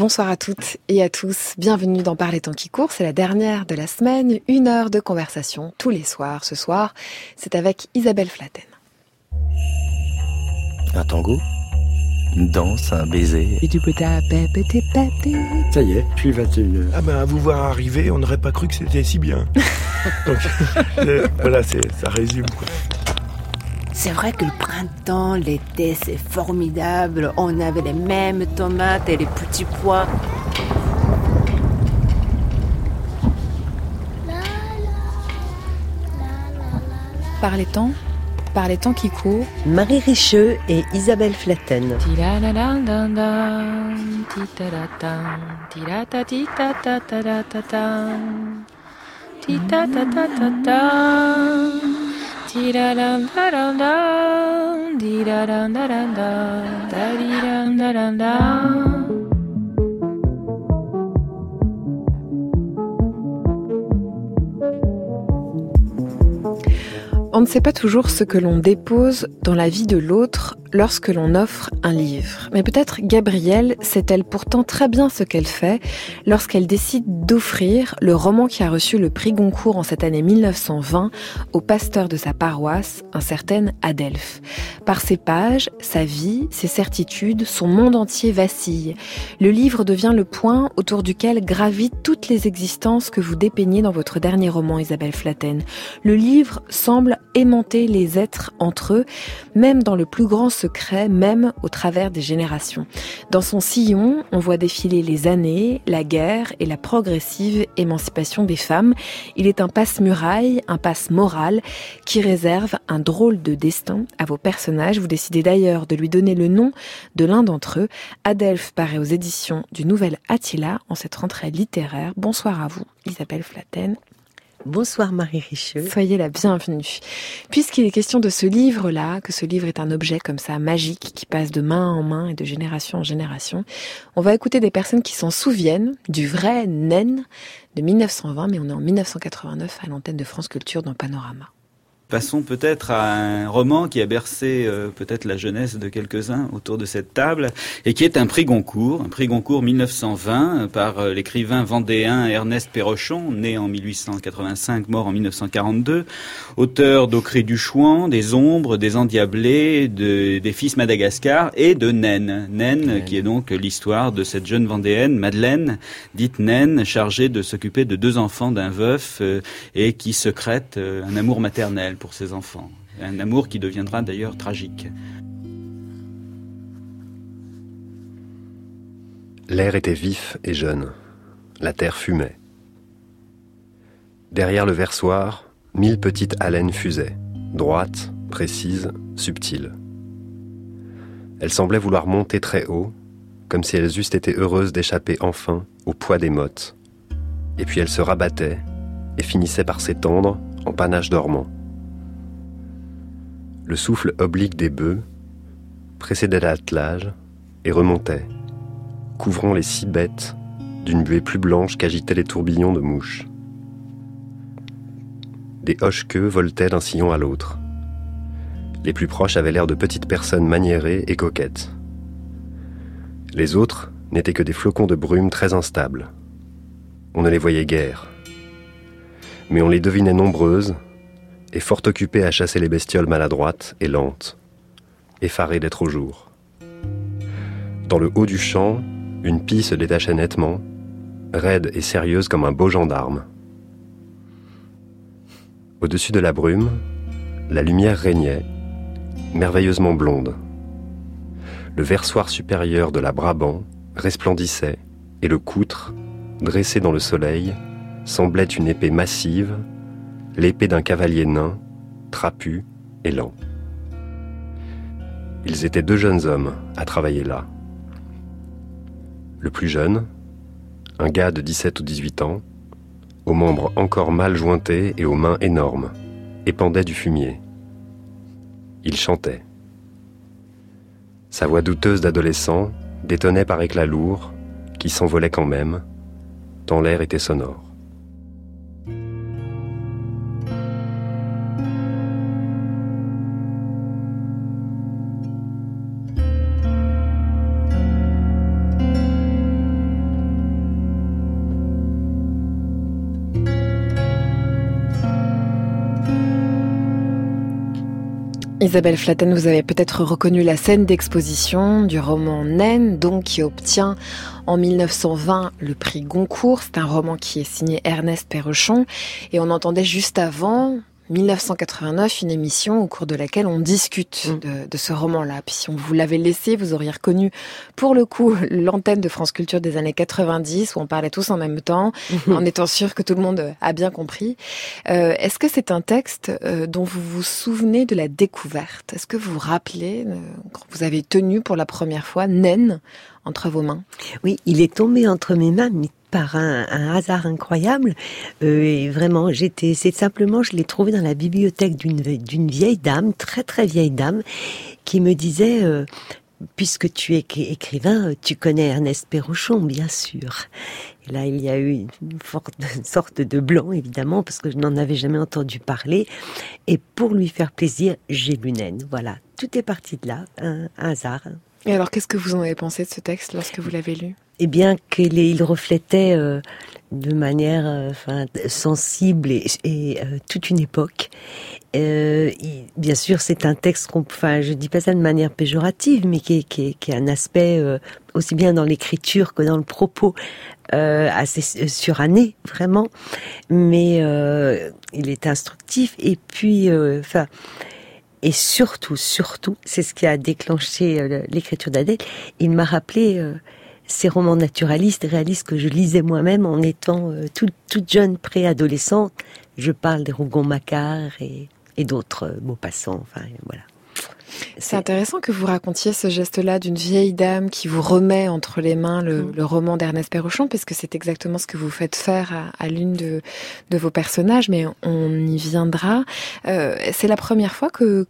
Bonsoir à toutes et à tous, bienvenue dans Par les temps qui courent, c'est la dernière de la semaine, 1 heure de conversation tous les soirs. Ce soir, c'est avec Isabelle Flaten. Un tango, une danse, un baiser. Ça y est, puis 21h. Ah ben, à vous voir arriver, on n'aurait pas cru que c'était si bien. Donc, voilà, ça résume, quoi. C'est vrai que le printemps, l'été, c'est formidable. On avait les mêmes tomates et les petits pois. Par les temps qui courent. Marie Richeux et Isabelle Flaten. On ne sait pas toujours ce que l'on dépose dans la vie de l'autre lorsque l'on offre un livre. Mais peut-être Gabrielle sait-elle pourtant très bien ce qu'elle fait lorsqu'elle décide d'offrir le roman qui a reçu le prix Goncourt en cette année 1920 au pasteur de sa paroisse, un certain Adelph. Par ses pages, sa vie, ses certitudes, son monde entier vacille. Le livre devient le point autour duquel gravitent toutes les existences que vous dépeignez dans votre dernier roman, Isabelle Flaten. Le livre semble aimanter les êtres entre eux, même dans le plus grand secret, même au travers des générations. Dans son sillon, on voit défiler les années, la guerre et la progressive émancipation des femmes. Il est un passe-muraille, un passe moral qui réserve un drôle de destin à vos personnages. Vous décidez d'ailleurs de lui donner le nom de l'un d'entre eux. Adelph paraît aux éditions du Nouvel Attila en cette rentrée littéraire. Bonsoir à vous, Isabelle Flaten. Bonsoir Marie Richeux. Soyez la bienvenue. Puisqu'il est question de ce livre-là, que ce livre est un objet comme ça magique qui passe de main en main et de génération en génération, on va écouter des personnes qui s'en souviennent du vrai Naine de 1920, mais on est en 1989 à l'antenne de France Culture dans Panorama. Passons peut-être à un roman qui a bercé peut-être la jeunesse de quelques-uns autour de cette table et qui est un prix Goncourt 1920 par l'écrivain vendéen Ernest Pérochon, né en 1885, mort en 1942, auteur d'Au cri du chouan, des Ombres, des Endiablés, des Fils Madagascar et de Naine, qui est donc l'histoire de cette jeune vendéenne, Madeleine, dite Naine, chargée de s'occuper de 2 enfants d'un veuf et qui secrète un amour maternel pour ses enfants. Un amour qui deviendra d'ailleurs tragique. L'air était vif et jeune. La terre fumait. Derrière le versoir, 1000 petites haleines fusaient, droites, précises, subtiles. Elles semblaient vouloir monter très haut, comme si elles eussent été heureuses d'échapper enfin au poids des mottes. Et puis elles se rabattaient et finissaient par s'étendre en panache dormant. Le souffle oblique des bœufs précédait l'attelage et remontait, couvrant les 6 bêtes d'une buée plus blanche qu'agitaient les tourbillons de mouches. Des hoche-queues voletaient d'un sillon à l'autre. Les plus proches avaient l'air de petites personnes maniérées et coquettes. Les autres n'étaient que des flocons de brume très instables. On ne les voyait guère. Mais on les devinait nombreuses et fort occupées à chasser les bestioles maladroites et lentes, effarées d'être au jour. Dans le haut du champ, une pie se détachait nettement, raide et sérieuse comme un beau gendarme. Au-dessus de la brume, la lumière régnait, merveilleusement blonde. Le versoir supérieur de la Brabant resplendissait et le coutre, dressé dans le soleil, semblait une épée massive, l'épée d'un cavalier nain, trapu et lent. Ils étaient 2 jeunes hommes à travailler là. Le plus jeune, un gars de 17 ou 18 ans, aux membres encore mal jointés et aux mains énormes, épandait du fumier. Il chantait. Sa voix douteuse d'adolescent détonnait par éclats lourds, qui s'envolaient quand même, tant l'air était sonore. Isabelle Flaten, vous avez peut-être reconnu la scène d'exposition du roman Naine, donc qui obtient en 1920 le prix Goncourt. C'est un roman qui est signé Ernest Perrochon. Et on entendait juste avant, 1989, une émission au cours de laquelle on discute de ce roman-là. Puis si on vous l'avait laissé, vous auriez reconnu pour le coup l'antenne de France Culture des années 90 où on parlait tous en même temps, en étant sûr que tout le monde a bien compris. Est-ce que c'est un texte dont vous vous souvenez de la découverte? Est-ce que vous vous rappelez quand vous avez tenu pour la première fois Naine entre vos mains? Oui, il est tombé entre mes mains, mais par un hasard incroyable. Et vraiment, c'est simplement, je l'ai trouvé dans la bibliothèque d'une vieille dame, très très vieille dame, qui me disait, puisque tu es écrivain, tu connais Ernest Perrochon, bien sûr. Et là, il y a eu une sorte de blanc, évidemment, parce que je n'en avais jamais entendu parler. Et pour lui faire plaisir, j'ai lu Naine. Voilà, tout est parti de là, un hasard. Et alors, qu'est-ce que vous en avez pensé de ce texte lorsque vous l'avez lu? Eh bien, qu'il reflétait de manière sensible et toute une époque. Bien sûr, c'est un texte je dis pas ça de manière péjorative, mais qui a un aspect aussi bien dans l'écriture que dans le propos assez suranné, vraiment. Mais il est instructif. Et puis, et surtout, c'est ce qui a déclenché l'écriture d'Adèle. Il m'a rappelé ces romans naturalistes et réalistes que je lisais moi-même en étant toute jeune préadolescente. Je parle des Rougon-Macquart et d'autres Maupassant. Enfin, voilà. C'est intéressant que vous racontiez ce geste-là d'une vieille dame qui vous remet entre les mains le roman d'Ernest Perrochon, parce que c'est exactement ce que vous faites faire à l'une de vos personnages, mais on y viendra. C'est la première fois que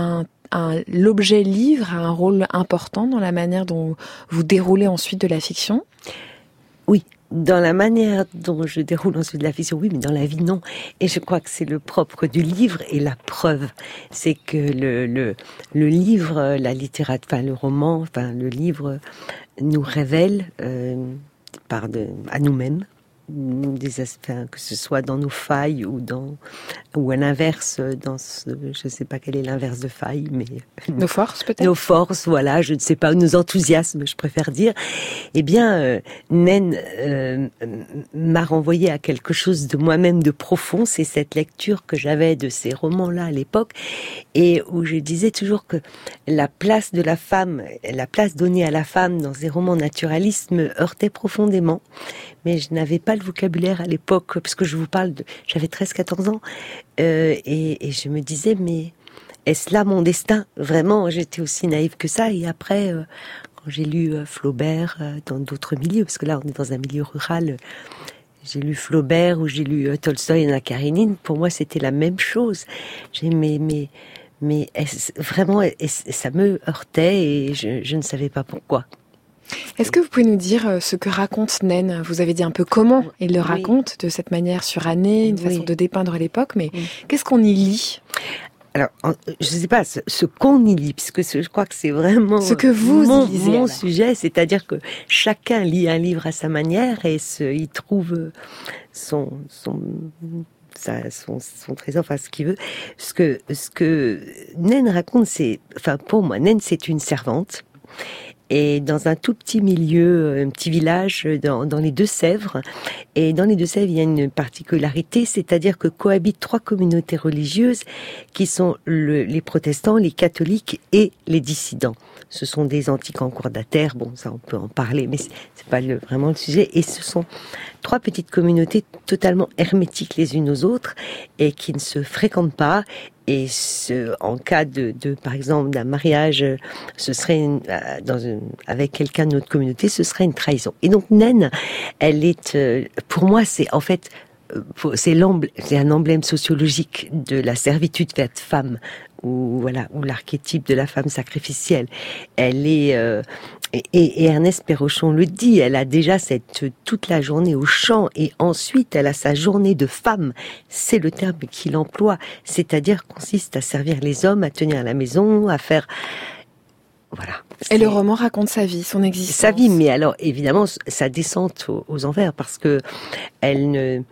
l'objet livre a un rôle important dans la manière dont vous déroulez ensuite de la fiction? Oui. Dans la manière dont je déroule ensuite de la fiction, oui, mais dans la vie, non. Et je crois que c'est le propre du livre et la preuve. C'est que le livre, la littérature, le roman, le livre nous révèle à nous-mêmes des aspects, que ce soit dans nos failles ou à l'inverse, je ne sais pas quel est l'inverse de faille, mais nos forces peut-être. Nos forces, voilà, je ne sais pas, nos enthousiasmes, je préfère dire. Eh bien, Naine m'a renvoyé à quelque chose de moi-même de profond. C'est cette lecture que j'avais de ces romans-là à l'époque, et où je disais toujours que la place de la femme, la place donnée à la femme dans ces romans naturalistes me heurtait profondément. Mais je n'avais pas le vocabulaire à l'époque, parce que je vous parle j'avais 13-14 ans, et je me disais, mais est-ce là mon destin? Vraiment, j'étais aussi naïve que ça. Et après, quand j'ai lu Flaubert dans d'autres milieux, parce que là on est dans un milieu rural, j'ai lu Flaubert ou j'ai lu Tolstoï et Anna Karénine, pour moi c'était la même chose. Mais vraiment, ça me heurtait et je ne savais pas pourquoi. Est-ce que vous pouvez nous dire ce que raconte Naine? Vous avez dit un peu comment il le raconte, de cette manière surannée, une façon de dépeindre l'époque, mais qu'est-ce qu'on y lit? Alors, je ne sais pas ce qu'on y lit, puisque je crois que c'est vraiment ce que vous lisez, mon sujet, c'est-à-dire que chacun lit un livre à sa manière et il trouve son trésor, enfin ce qu'il veut. Ce que Naine raconte, pour moi, Naine, c'est une servante. Et dans un tout petit milieu, un petit village dans les Deux-Sèvres. Et dans les Deux-Sèvres, il y a une particularité, c'est-à-dire que cohabitent 3 communautés religieuses qui sont les protestants, les catholiques et les dissidents. Ce sont des anticoncordataires, bon, ça on peut en parler, mais c'est pas vraiment le sujet. Et ce sont 3 petites communautés totalement hermétiques les unes aux autres et qui ne se fréquentent pas. Et en cas par exemple, d'un mariage, ce serait avec quelqu'un de notre communauté, ce serait une trahison. Et donc Naine, elle est, pour moi, c'est en fait, c'est un emblème sociologique de la servitude faite femme, ou l'archétype de la femme sacrificielle. Elle est et Ernest Perrochon le dit, elle a déjà toute la journée au champ et ensuite elle a sa journée de femme. C'est le terme qu'il emploie, c'est-à-dire consiste à servir les hommes, à tenir la maison, à faire. Voilà. Et le roman raconte sa vie, son existence. Sa vie, mais alors évidemment sa descente aux enfers, parce que elle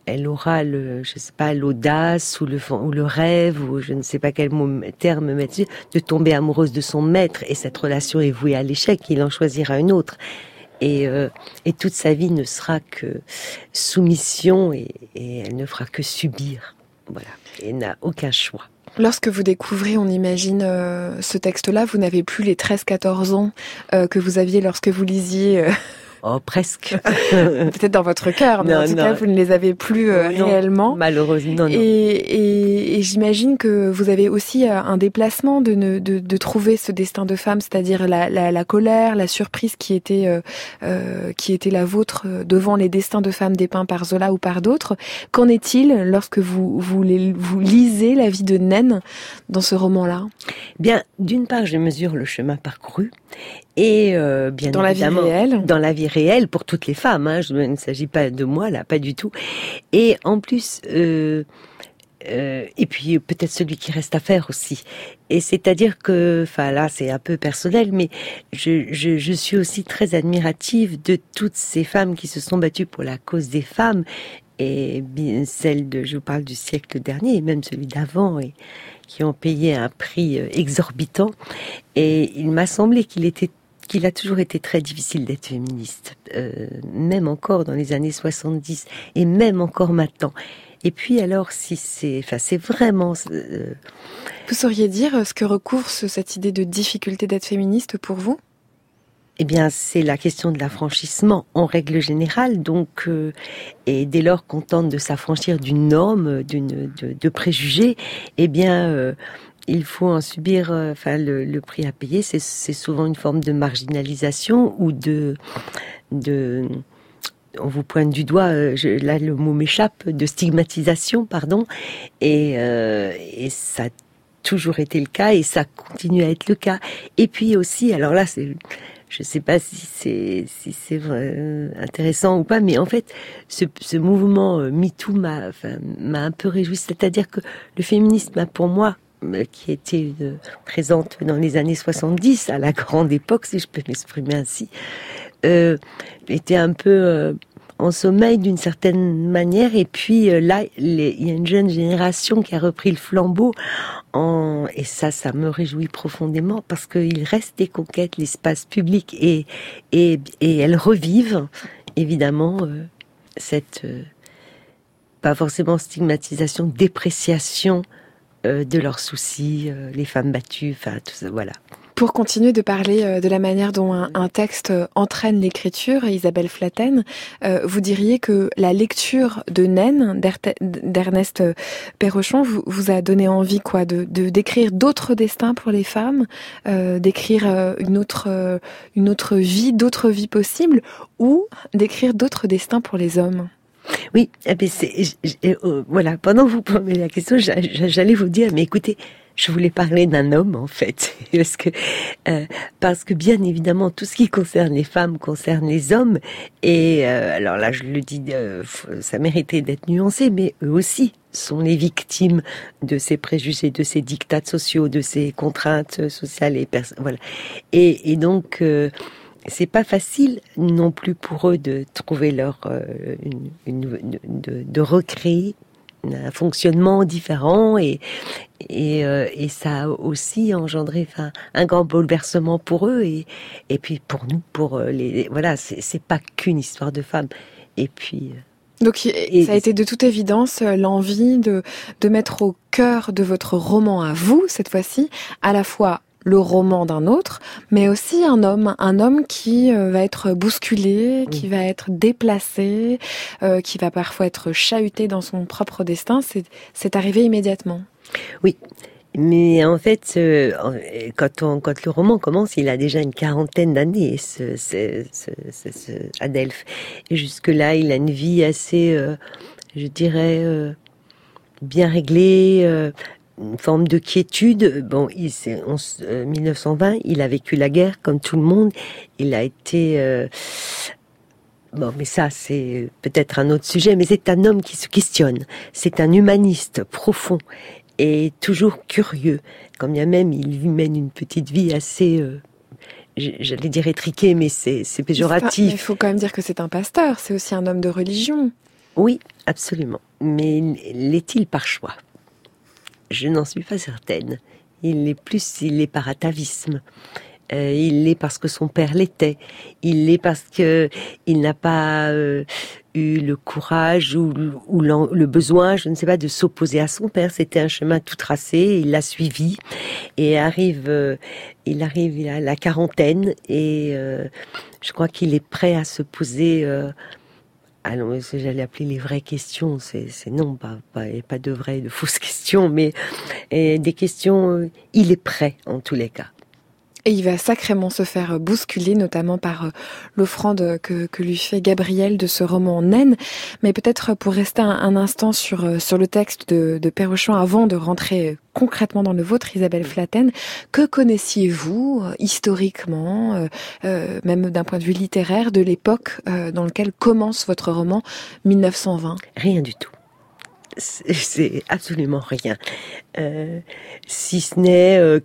elle aura l'audace ou le rêve, ou je ne sais pas quel terme mettre dessus, de tomber amoureuse de son maître, et cette relation est vouée à l'échec, il en choisira une autre. Et toute sa vie ne sera que soumission, et elle ne fera que subir. Voilà. Et n'a aucun choix. Lorsque vous découvrez, on imagine, ce texte-là, vous n'avez plus les 13-14 ans que vous aviez lorsque vous lisiez... Oh, presque. Peut-être dans votre cœur, mais en tout cas, vous ne les avez plus réellement. Malheureusement, non. Et j'imagine que vous avez aussi un déplacement de trouver ce destin de femme, c'est-à-dire la colère, la surprise qui était la vôtre devant les destins de femmes dépeints par Zola ou par d'autres. Qu'en est-il lorsque vous lisez la vie de Naine dans ce roman-là ? Bien, d'une part, je mesure le chemin parcouru. Et bien dans évidemment, dans la vie réelle pour toutes les femmes. Hein, il ne s'agit pas de moi là, pas du tout. Et en plus, et puis peut-être celui qui reste à faire aussi. Et c'est-à-dire que, enfin là, c'est un peu personnel, mais je suis aussi très admirative de toutes ces femmes qui se sont battues pour la cause des femmes, et bien je vous parle du siècle dernier, et même celui d'avant, et qui ont payé un prix exorbitant. Et il m'a semblé qu'il a toujours été très difficile d'être féministe, même encore dans les années 70, et même encore maintenant. Et puis alors, c'est vraiment... Vous sauriez dire ce que recouvre cette idée de difficulté d'être féministe pour vous ? Eh bien, c'est la question de l'affranchissement en règle générale. Donc, et dès lors qu'on tente de s'affranchir d'une norme, de préjugés, eh bien, il faut en subir. Le prix à payer, c'est souvent une forme de marginalisation ou on vous pointe du doigt. Là, le mot m'échappe, de stigmatisation, pardon. Et ça a toujours été le cas, et ça continue à être le cas. Et puis aussi, alors là, je ne sais pas si c'est intéressant ou pas, mais en fait, ce mouvement MeToo m'a un peu réjoui. C'est-à-dire que le féminisme, pour moi, qui était présente dans les années 70, à la grande époque, si je peux m'exprimer ainsi, était un peu en sommeil d'une certaine manière. Et puis là, il y a une jeune génération qui a repris le flambeau. Et ça me réjouit profondément, parce qu'il reste des conquêtes, l'espace public, et elles revivent évidemment cette pas forcément stigmatisation, dépréciation de leurs soucis, les femmes battues, enfin tout ça, voilà. Pour continuer de parler de la manière dont un texte entraîne l'écriture, Isabelle Flaten, vous diriez que la lecture de Naine, d'Ernest Perrochon, vous a donné envie d'écrire d'autres destins pour les femmes, d'écrire une autre d'autres vies possibles, ou d'écrire d'autres destins pour les hommes? Oui, voilà. Pendant que vous posez la question, j'allais vous dire, mais écoutez, je voulais parler d'un homme, en fait, parce que bien évidemment, tout ce qui concerne les femmes concerne les hommes. Et alors là, je le dis, ça méritait d'être nuancé, mais eux aussi sont les victimes de ces préjugés, de ces dictats sociaux, de ces contraintes sociales et voilà. Et donc, c'est pas facile non plus pour eux de trouver de recréer un fonctionnement différent, et ça a aussi engendré un grand bouleversement pour eux, et puis pour nous, voilà, c'est pas qu'une histoire de femmes. Et puis donc ça a été de toute évidence l'envie de mettre au cœur de votre roman à vous, cette fois-ci, à la fois le roman d'un autre, mais aussi un homme qui va être bousculé, qui va être déplacé, qui va parfois être chahuté dans son propre destin. C'est arrivé immédiatement. Oui. Mais en fait, quand le roman commence, il a déjà une quarantaine d'années, Adelphes. Et jusque-là, il a une vie assez, je dirais, bien réglée, une forme de quiétude. Bon, 1920, il a vécu la guerre comme tout le monde. Il a été... Bon, mais ça, c'est peut-être un autre sujet, mais c'est un homme qui se questionne. C'est un humaniste profond et toujours curieux. Quand bien même, il mène une petite vie assez... j'allais dire étriquée, mais c'est péjoratif. Il faut quand même dire que c'est un pasteur, c'est aussi un homme de religion. Oui, absolument. Mais l'est-il par choix ? Je n'en suis pas certaine. Il est par atavisme. Il l'est parce que son père l'était. Il l'est parce que il n'a pas eu le courage ou le besoin, je ne sais pas, de s'opposer à son père. C'était un chemin tout tracé. Il l'a suivi et il arrive à la quarantaine et je crois qu'il est prêt à se poser. Alors, j'allais appeler les vraies questions. C'est non, pas de vraies, de fausses questions, mais des questions. Il est prêt en tous les cas. Et il va sacrément se faire bousculer, notamment par l'offrande que lui fait Gabriel de ce roman Naine. Mais peut-être pour rester un instant sur le texte de Perrochon avant de rentrer concrètement dans le vôtre, Isabelle Flaten, que connaissiez-vous historiquement, même d'un point de vue littéraire, de l'époque dans laquelle commence votre roman 1920 ? Rien du tout. C'est absolument rien. Si ce n'est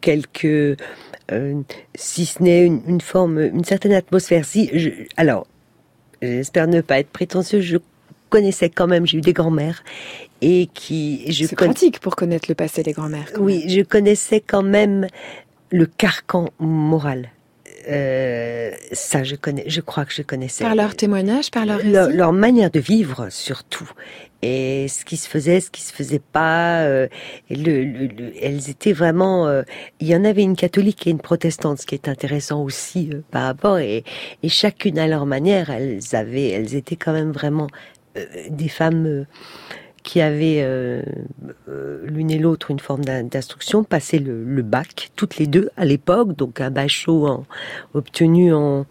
si ce n'est une forme, une certaine atmosphère. Alors, j'espère ne pas être prétentieux, je connaissais quand même, j'ai eu des grands-mères c'est pratique pour connaître le passé des grands-mères. Oui, je connaissais quand même le carcan moral. Ça, je crois que je connaissais. Par leur témoignage, par leur récit. Leur manière de vivre, surtout. Et ce qui se faisait pas. Elles étaient vraiment. Il y en avait une catholique et une protestante, ce qui est intéressant aussi par rapport. Et chacune à leur manière, elles étaient quand même vraiment des femmes qui avaient l'une et l'autre une forme d'instruction, passé le bac, toutes les deux à l'époque, donc un bachot obtenu en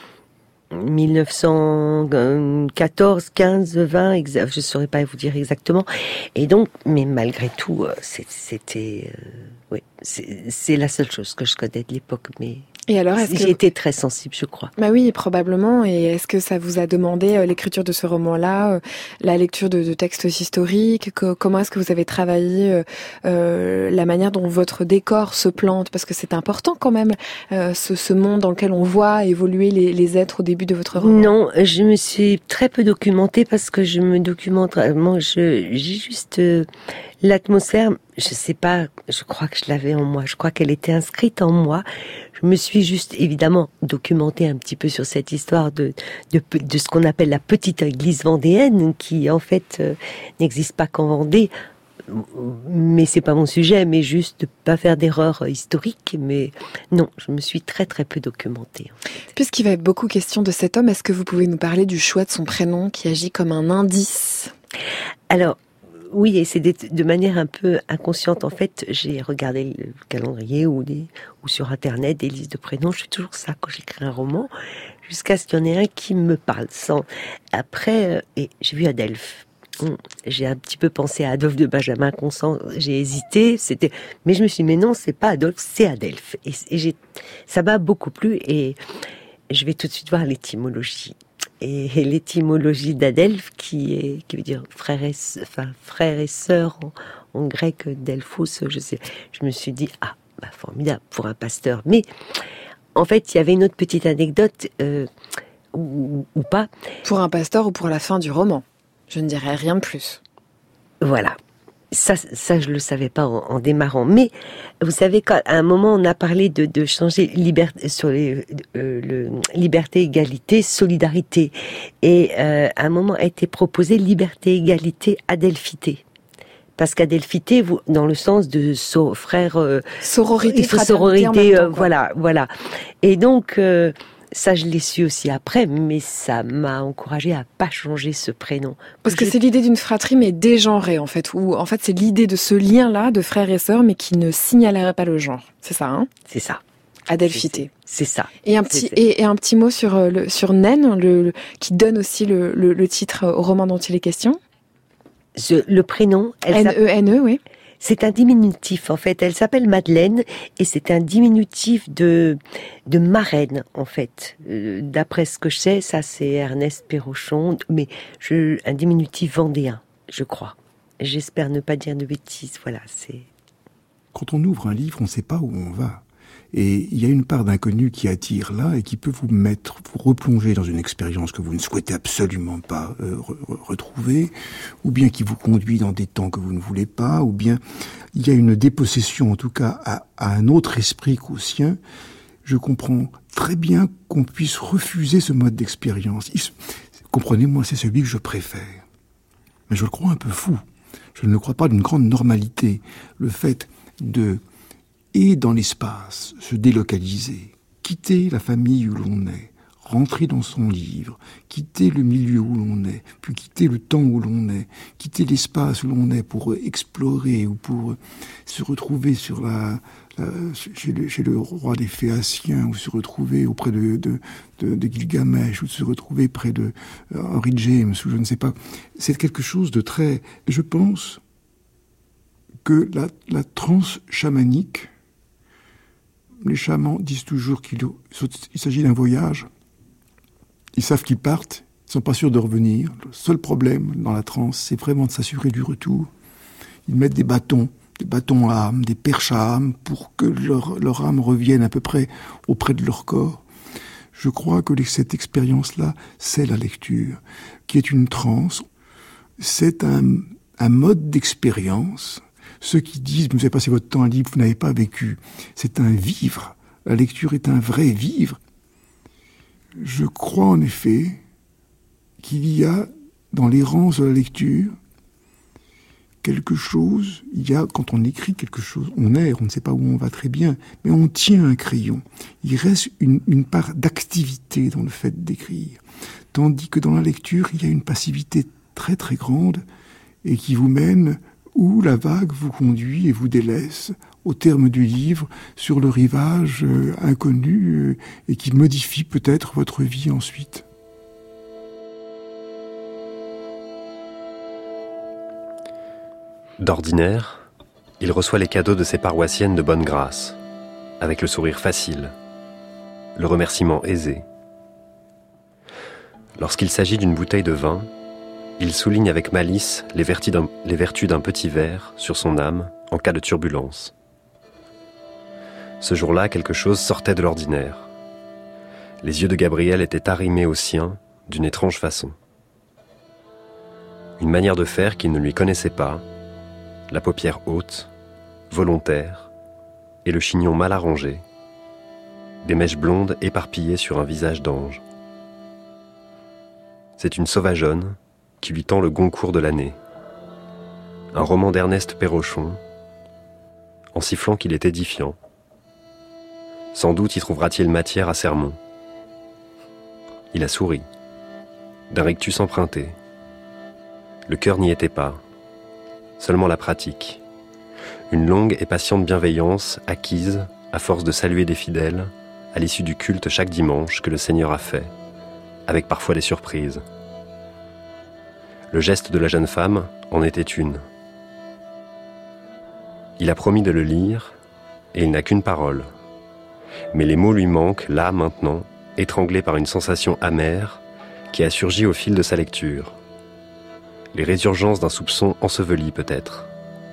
1914, 15, 20, je ne saurais pas vous dire exactement. Et donc, mais malgré tout, c'était, oui, c'est la seule chose que je connais de l'époque, mais. Et alors, j'ai été très sensible, je crois. Bah oui, probablement. Et est-ce que ça vous a demandé l'écriture de ce roman-là, la lecture de textes historiques, comment est-ce que vous avez travaillé la manière dont votre décor se plante, parce que c'est important quand même, ce monde dans lequel on voit évoluer les êtres au début de votre roman. Non, je me suis très peu documentée parce que je me documente vraiment. J'ai juste l'atmosphère. Je sais pas. Je crois que je l'avais en moi. Je crois qu'elle était inscrite en moi. Je me suis juste évidemment documentée un petit peu sur cette histoire de ce qu'on appelle la petite église vendéenne, qui en fait n'existe pas qu'en Vendée. Mais c'est pas mon sujet, mais juste de pas faire d'erreurs historiques. Mais non, je me suis très très peu documentée. En fait. Puisqu'il va être beaucoup question de cet homme, est-ce que vous pouvez nous parler du choix de son prénom qui agit comme un indice ? Alors, oui, et c'est de manière un peu inconsciente. En fait, j'ai regardé le calendrier ou sur Internet des listes de prénoms. Je fais toujours ça quand j'écris un roman, jusqu'à ce qu'il y en ait un qui me parle. Après, et j'ai vu Adelphes. J'ai un petit peu pensé à Adolphe de Benjamin Constant. J'ai hésité, mais je me suis dit, mais non, c'est pas Adolphe, c'est Adelphes. Et ça m'a beaucoup plu. Et je vais tout de suite voir l'étymologie. Et l'étymologie d'Adelphes, qui veut dire frère et sœur en grec, Delphos, je sais. Je me suis dit, formidable pour un pasteur. Mais en fait, il y avait une autre petite anecdote, ou pas. Pour un pasteur ou pour la fin du roman. Je ne dirais rien de plus. Voilà. Ça, je le savais pas en démarrant. Mais vous savez, qu'à un moment, on a parlé de changer liberté sur liberté, égalité, solidarité. Et à un moment a été proposé liberté, égalité, adelphité. Parce qu'adelphité, dans le sens de frère, sororité, sororité, voilà. Et donc. Ça, je l'ai su aussi après, mais ça m'a encouragée à pas changer ce prénom. Parce que c'est l'idée d'une fratrie, mais dégenrée, en fait. Où, en fait, c'est l'idée de ce lien-là, de frères et sœurs, mais qui ne signalerait pas le genre. C'est ça, hein ? C'est ça. Adelphité. C'est ça. Et un petit mot sur Naine, qui donne aussi le titre au roman dont il est question. Le prénom. N-E-N-E, oui. C'est un diminutif, en fait. Elle s'appelle Madeleine, et c'est un diminutif de marraine, en fait. D'après ce que je sais, ça c'est Ernest Perrochon, mais un diminutif vendéen, je crois. J'espère ne pas dire de bêtises, voilà, c'est... Quand on ouvre un livre, on ne sait pas où on va. Et il y a une part d'inconnu qui attire là et qui peut vous replonger dans une expérience que vous ne souhaitez absolument pas retrouver, ou bien qui vous conduit dans des temps que vous ne voulez pas, ou bien il y a une dépossession, en tout cas, à un autre esprit qu'au sien. Je comprends très bien qu'on puisse refuser ce mode d'expérience. Comprenez-moi, c'est celui que je préfère. Mais je le crois un peu fou. Je ne le crois pas d'une grande normalité. Le fait et dans l'espace, se délocaliser, quitter la famille où l'on est, rentrer dans son livre, quitter le milieu où l'on est, puis quitter le temps où l'on est, quitter l'espace où l'on est pour explorer ou pour se retrouver chez le roi des Phéaciens, ou se retrouver auprès de Gilgamesh, ou se retrouver près de Henry James, ou je ne sais pas. C'est quelque chose de très... Je pense que la transe chamanique, les chamans disent toujours qu'il s'agit d'un voyage. Ils savent qu'ils partent, ils ne sont pas sûrs de revenir. Le seul problème dans la transe, c'est vraiment de s'assurer du retour. Ils mettent des bâtons à âme, des perches à âme, pour que leur âme revienne à peu près auprès de leur corps. Je crois que cette expérience-là, c'est la lecture, qui est une transe. C'est un mode d'expérience. Ceux qui disent « vous avez passé votre temps libre, vous n'avez pas vécu », c'est un vivre. La lecture est un vrai vivre. Je crois en effet qu'il y a dans l'errance de la lecture quelque chose, quand on écrit quelque chose, on erre, on ne sait pas où on va très bien, mais on tient un crayon. Il reste une part d'activité dans le fait d'écrire. Tandis que dans la lecture, il y a une passivité très très grande et qui vous mène où la vague vous conduit et vous délaisse au terme du livre sur le rivage inconnu et qui modifie peut-être votre vie ensuite. D'ordinaire, il reçoit les cadeaux de ses paroissiennes de bonne grâce, avec le sourire facile, le remerciement aisé. Lorsqu'il s'agit d'une bouteille de vin, il souligne avec malice les vertus d'un petit verre sur son âme en cas de turbulence. Ce jour-là, quelque chose sortait de l'ordinaire. Les yeux de Gabriel étaient arrimés aux siens d'une étrange façon. Une manière de faire qu'il ne lui connaissait pas, la paupière haute, volontaire, et le chignon mal arrangé, des mèches blondes éparpillées sur un visage d'ange. C'est une sauvageonne qui lui tend le Goncourt de l'année. Un roman d'Ernest Perrochon, en sifflant qu'il est édifiant. Sans doute y trouvera-t-il matière à sermon. Il a souri, d'un rictus emprunté. Le cœur n'y était pas, seulement la pratique. Une longue et patiente bienveillance acquise à force de saluer des fidèles à l'issue du culte chaque dimanche que le Seigneur a fait, avec parfois des surprises. Le geste de la jeune femme en était une. Il a promis de le lire, et il n'a qu'une parole. Mais les mots lui manquent, là, maintenant, étranglés par une sensation amère qui a surgi au fil de sa lecture. Les résurgences d'un soupçon enseveli, peut-être.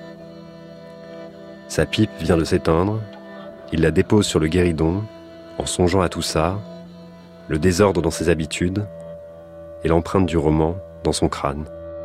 Sa pipe vient de s'éteindre, il la dépose sur le guéridon, en songeant à tout ça, le désordre dans ses habitudes, et l'empreinte du roman dans son crâne.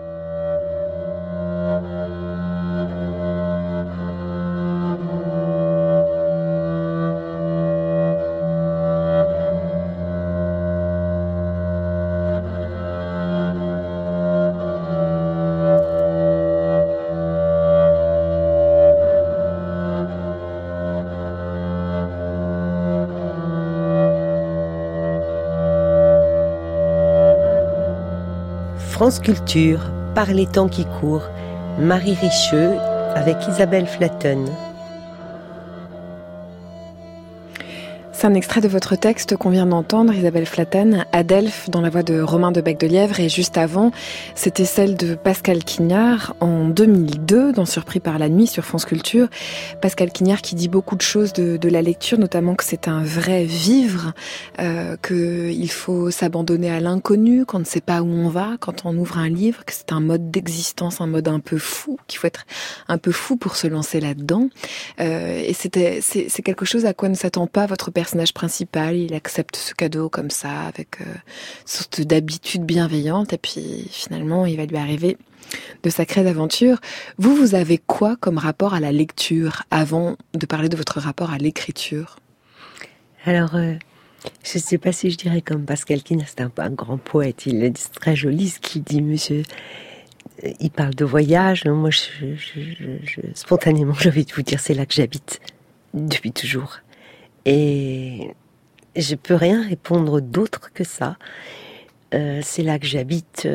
France Culture, par les temps qui courent, Marie Richeux avec Isabelle Flatten. C'est un extrait de votre texte qu'on vient d'entendre, Isabelle Flaten, Adelphes, dans la voix de Romain de Becq-de-Lièvre, et juste avant, c'était celle de Pascal Quignard en 2002, dans Surpris par la nuit sur France Culture. Pascal Quignard qui dit beaucoup de choses de la lecture, notamment que c'est un vrai vivre, qu'il faut s'abandonner à l'inconnu, qu'on ne sait pas où on va quand on ouvre un livre, que c'est un mode d'existence, un mode un peu fou, qu'il faut être un peu fou pour se lancer là-dedans. Et c'est quelque chose à quoi ne s'attend pas votre personnage principal. Il accepte ce cadeau comme ça, avec une sorte d'habitude bienveillante, et puis finalement il va lui arriver de sacrées aventures. Vous avez quoi comme rapport à la lecture, avant de parler de votre rapport à l'écriture? Alors, je ne sais pas si je dirais comme Pascal Quignard, c'est un grand poète, il est très joli ce qu'il dit, monsieur. Il parle de voyage, moi spontanément j'ai envie de vous dire, c'est là que j'habite, depuis toujours. Et je peux rien répondre d'autre que ça. C'est là que j'habite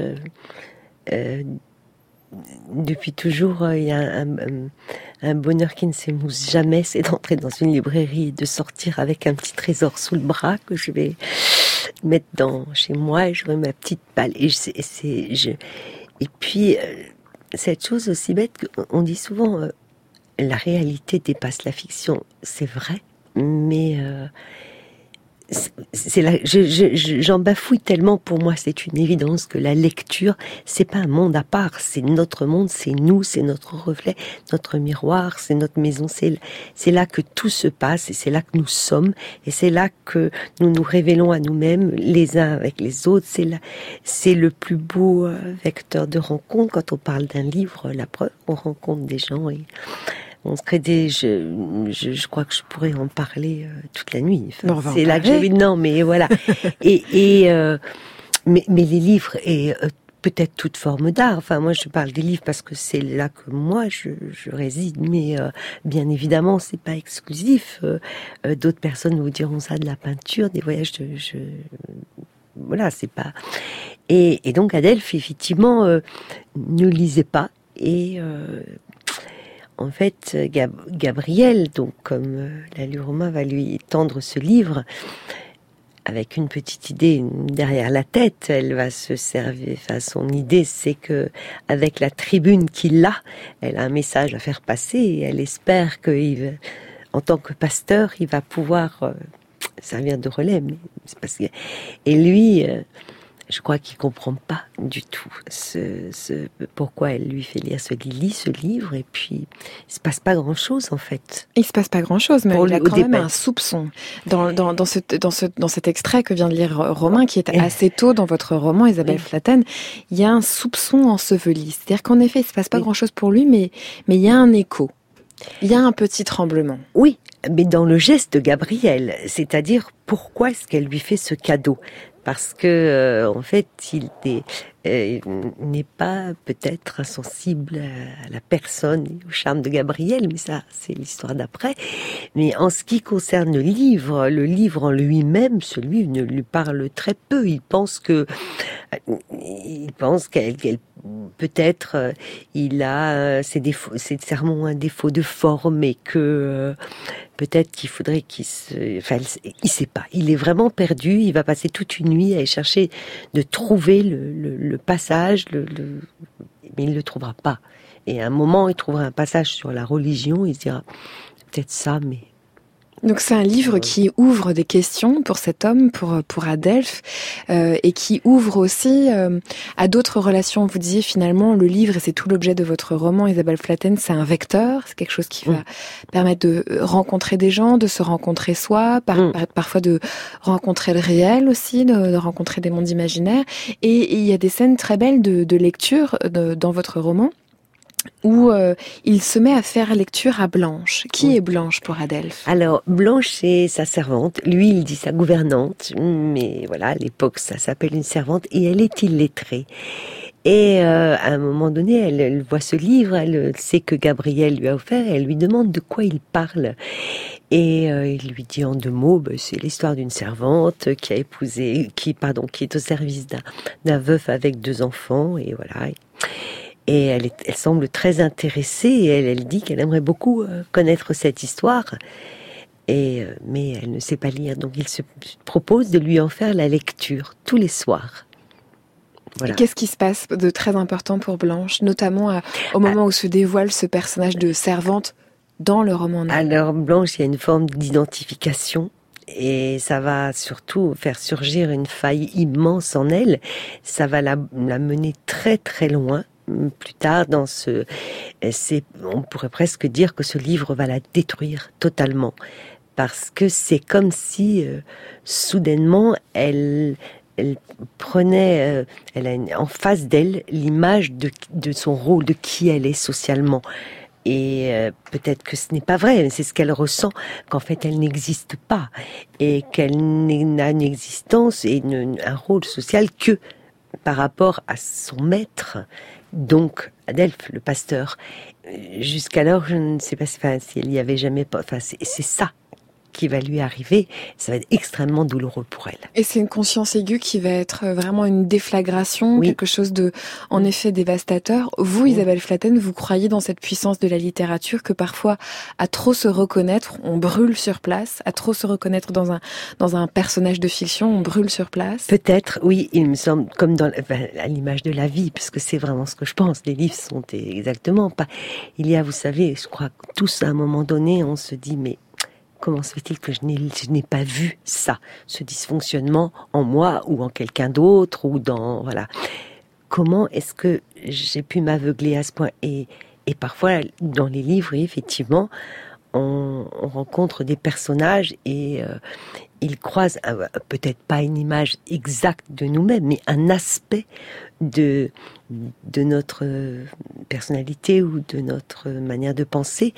depuis toujours. Il y a un bonheur qui ne s'émousse jamais, c'est d'entrer dans une librairie et de sortir avec un petit trésor sous le bras que je vais mettre chez moi, et j'aurai ma petite balle. Et puis cette chose aussi bête qu'on dit souvent, la réalité dépasse la fiction. C'est vrai, mais c'est là, j'en bafouille tellement. Pour moi, c'est une évidence que la lecture, c'est pas un monde à part, c'est notre monde, c'est nous, c'est notre reflet, notre miroir, c'est notre maison, c'est là que tout se passe, et c'est là que nous sommes, et c'est là que nous nous révélons à nous-mêmes, les uns avec les autres. C'est le plus beau vecteur de rencontre. Quand on parle d'un livre, la preuve, on rencontre des gens et on se crée je crois que je pourrais en parler toute la nuit. Enfin, c'est là que j'ai... Non, mais voilà. mais les livres et peut-être toute forme d'art. Enfin, moi, je parle des livres parce que c'est là que moi je réside. Mais bien évidemment, c'est pas exclusif. D'autres personnes vous diront ça, de la peinture, des voyages voilà, c'est pas. Et donc Adelphes, effectivement, ne lisait pas et en fait, Gabrielle, donc comme l'a lu Romain, va lui tendre ce livre avec une petite idée derrière la tête. Elle va se servir. Enfin, son idée, c'est que avec la tribune qu'il a, elle a un message à faire passer. Et elle espère que, en tant que pasteur, il va pouvoir servir de relais. Mais c'est parce que... Et lui. Je crois qu'il comprend pas du tout pourquoi elle lui fait lire il lit ce livre, et puis il se passe pas grand chose en fait. Il se passe pas grand chose, mais il a quand même un soupçon dans cet extrait que vient de lire Romain, qui est assez tôt dans votre roman, Isabelle Flaten. Il y a un soupçon enseveli, c'est-à-dire qu'en effet il se passe pas grand chose pour lui, mais il y a un écho, il y a un petit tremblement. Oui, mais dans le geste de Gabrielle, c'est-à-dire pourquoi est-ce qu'elle lui fait ce cadeau? Parce que en fait, il n'est pas peut-être insensible à la personne et au charme de Gabrielle, mais ça, c'est l'histoire d'après. Mais en ce qui concerne le livre en lui-même, ce livre ne lui parle très peu. Il pense qu'elle peut-être il a ses défauts, c'est sûrement un défaut de forme, et que peut-être qu'il faudrait il sait pas. Il est vraiment perdu. Il va passer toute une nuit à chercher de trouver le passage, mais il le trouvera pas. Et à un moment, il trouvera un passage sur la religion. Il se dira peut-être ça, mais. Donc c'est un livre qui ouvre des questions pour cet homme, pour Adelphes, et qui ouvre aussi à d'autres relations. Vous disiez finalement, le livre, et c'est tout l'objet de votre roman, Isabelle Flaten, c'est un vecteur, c'est quelque chose qui va permettre de rencontrer des gens, de se rencontrer soi, parfois de rencontrer le réel aussi, de rencontrer des mondes imaginaires. Et il y a des scènes très belles de lecture dans votre roman, où il se met à faire lecture à Blanche. Qui est Blanche pour Adelphes? Alors, Blanche, c'est sa servante. Lui, il dit sa gouvernante. Mais voilà, à l'époque, ça s'appelle une servante. Et elle est illettrée. Et à un moment donné, elle voit ce livre, elle sait que Gabrielle lui a offert, et elle lui demande de quoi il parle. Et il lui dit en 2 mots, c'est l'histoire d'une servante qui a épousé, qui est au service d'un veuf avec 2 enfants, et voilà. Et elle semble très intéressée, et elle dit qu'elle aimerait beaucoup connaître cette histoire. Mais elle ne sait pas lire, donc il se propose de lui en faire la lecture tous les soirs. Voilà. Et qu'est-ce qui se passe de très important pour Blanche, notamment au moment où se dévoile ce personnage de servante dans le roman? Alors Blanche, il y a une forme d'identification. Et ça va surtout faire surgir une faille immense en elle. Ça va la mener très très loin. Plus tard, on pourrait presque dire que ce livre va la détruire totalement. Parce que c'est comme si, soudainement, elle prenait, elle a en face d'elle l'image de son rôle, de qui elle est socialement. Et peut-être que ce n'est pas vrai, mais c'est ce qu'elle ressent, qu'en fait elle n'existe pas, et qu'elle n'a une existence et un rôle social que par rapport à son maître, donc Adelphes, le pasteur. Jusqu'alors, je ne sais pas si elle y avait jamais... c'est ça qui va lui arriver, ça va être extrêmement douloureux pour elle. Et c'est une conscience aiguë qui va être vraiment une déflagration, oui. Quelque chose de, en effet, dévastateur. Vous, oui. Isabelle Flaten, vous croyez dans cette puissance de la littérature que parfois, à trop se reconnaître, on brûle sur place, à trop se reconnaître dans un personnage de fiction, on brûle sur place? Peut-être, oui, il me semble, comme à l'image de la vie, parce que c'est vraiment ce que je pense. Les livres sont exactement pas... Il y a, vous savez, je crois que tous, à un moment donné, on se dit, mais comment se fait-il que je n'ai pas vu ça, ce dysfonctionnement en moi ou en quelqu'un d'autre ou dans voilà. Comment est-ce que j'ai pu m'aveugler à ce point? Et parfois dans les livres, effectivement, on rencontre des personnages et ils croisent peut-être pas une image exacte de nous-mêmes, mais un aspect de notre personnalité ou de notre manière de penser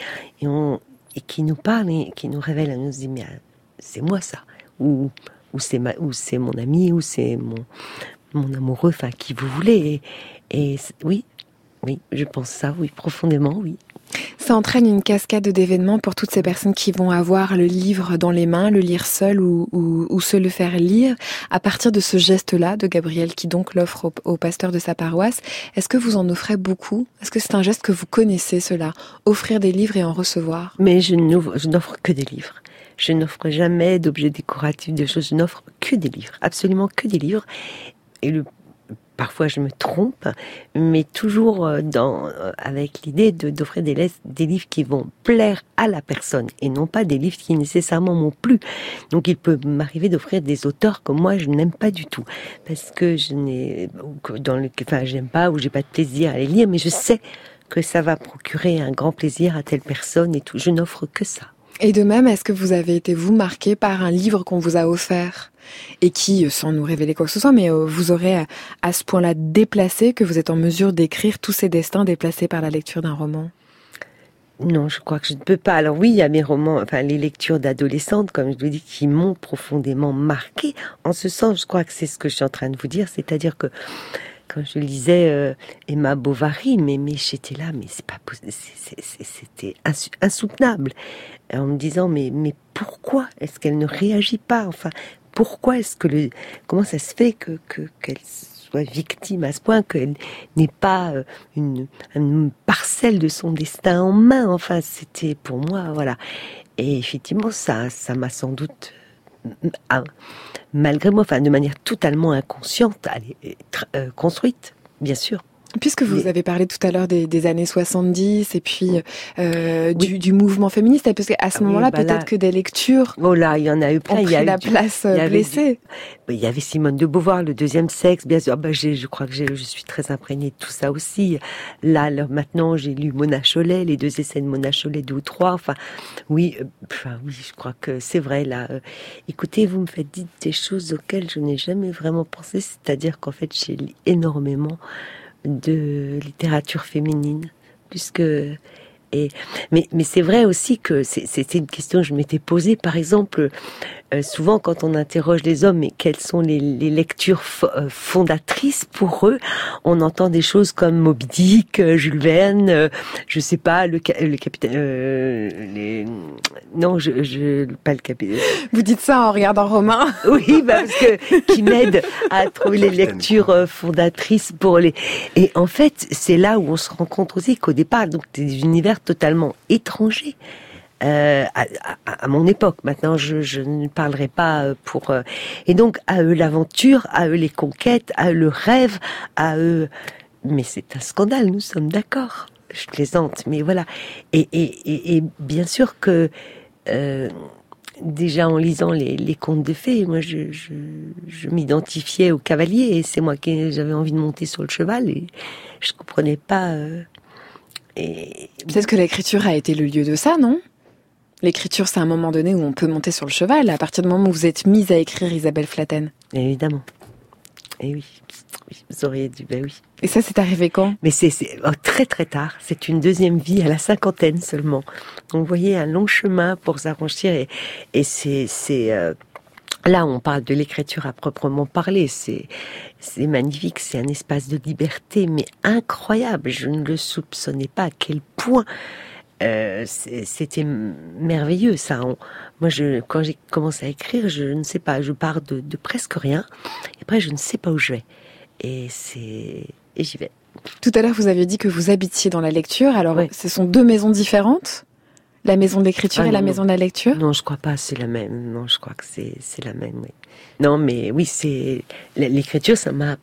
et qui nous parle et qui nous révèle, à nous dit mais c'est moi ça, ou c'est mon ami, ou c'est mon amoureux, enfin qui vous voulez. Et oui, je pense ça, oui, profondément, oui. Ça entraîne une cascade d'événements pour toutes ces personnes qui vont avoir le livre dans les mains, le lire seul ou se le faire lire. À partir de ce geste-là de Gabrielle, qui donc l'offre au pasteur de sa paroisse, est-ce que vous en offrez beaucoup? Est-ce que c'est un geste que vous connaissez, cela? Offrir des livres et en recevoir? Mais je n'offre que des livres. Je n'offre jamais d'objets décoratifs, de choses. Je n'offre que des livres, absolument que des livres. Et parfois je me trompe, mais toujours avec l'idée d'offrir des livres qui vont plaire à la personne et non pas des livres qui nécessairement m'ont plu. Donc il peut m'arriver d'offrir des auteurs que moi je n'aime pas du tout parce que j'aime pas ou j'ai pas de plaisir à les lire, mais je sais que ça va procurer un grand plaisir à telle personne et tout. Je n'offre que ça. Et de même, est-ce que vous avez été, vous, marqué par un livre qu'on vous a offert et qui, sans nous révéler quoi que ce soit, mais vous aurez à ce point-là déplacé que vous êtes en mesure d'écrire tous ces destins déplacés par la lecture d'un roman? Non, je crois que je ne peux pas. Alors oui, il y a mes romans, les lectures d'adolescentes, comme je vous dis, qui m'ont profondément marqué. En ce sens, je crois que c'est ce que je suis en train de vous dire, c'est-à-dire que quand je lisais Emma Bovary, mais j'étais là, mais c'est pas possible, c'était insoutenable, en me disant mais pourquoi est-ce qu'elle ne réagit pas? Enfin, pourquoi est-ce que comment ça se fait qu'elle soit victime à ce point, qu'elle n'ait pas une parcelle de son destin en main? Enfin, c'était pour moi, voilà. Et effectivement, ça m'a sans doute, malgré moi, de manière totalement inconsciente, construite, bien sûr. Puisque vous avez parlé tout à l'heure des années 70 et puis du mouvement féministe, parce qu'à ce moment-là, peut-être que des lectures il y en a eu plein, ont pris la place blessée. Il y avait Simone de Beauvoir, Le deuxième sexe, bien sûr. Je crois que je suis très imprégnée de tout ça aussi. Là, maintenant, j'ai lu Mona Chollet, les 2 essais de Mona Chollet, 2 ou 3. Oui, je crois que c'est vrai. Là, écoutez, vous me faites dire des choses auxquelles je n'ai jamais vraiment pensé. C'est-à-dire qu'en fait, j'ai lu énormément de littérature féminine, mais c'est vrai aussi que c'était une question que je m'étais posée. Par exemple, souvent quand on interroge les hommes, mais quelles sont les lectures fondatrices pour eux, on entend des choses comme Moby Dick, Jules Verne, je sais pas, le capitaine, non, pas le capitaine. Vous dites ça en regardant Romain? Oui, parce que qui m'aide à trouver les lectures fondatrices pour les. Et en fait, c'est là où on se rend compte aussi qu'au départ, donc des univers totalement étrangers à mon époque. Maintenant, je ne parlerai pas pour... Et donc, à eux l'aventure, à eux les conquêtes, à eux le rêve, à eux... Mais c'est un scandale, nous sommes d'accord. Je plaisante, mais voilà. Et bien sûr que... déjà en lisant les contes de fées, moi je m'identifiais au cavalier et c'est moi qui j'avais envie de monter sur le cheval et je comprenais pas. Et peut-être que l'écriture a été le lieu de ça, non ? L'écriture, c'est un moment donné où on peut monter sur le cheval. À partir du moment où vous êtes mise à écrire, Isabelle Flaten. Évidemment. Et oui, vous auriez dû, ben oui. Et ça, c'est arrivé quand ? Mais c'est très très tard. C'est une deuxième vie à la 50aine seulement. Donc, vous voyez un long chemin pour s'affranchir et c'est là on parle de l'écriture à proprement parler. C'est magnifique. C'est un espace de liberté, mais incroyable. Je ne le soupçonnais pas à quel point. C'était merveilleux ça. Moi, quand j'ai commencé à écrire, je ne sais pas, je pars de presque rien. Et après, je ne sais pas où je vais. Et j'y vais. Tout à l'heure, vous aviez dit que vous habitiez dans la lecture. Alors, oui. Ce sont deux maisons différentes ? La maison de l'écriture et la maison de la lecture ? Non, je crois pas, c'est la même. Non, je crois que c'est la même, oui. Non, mais oui, c'est... L'écriture, ça m'a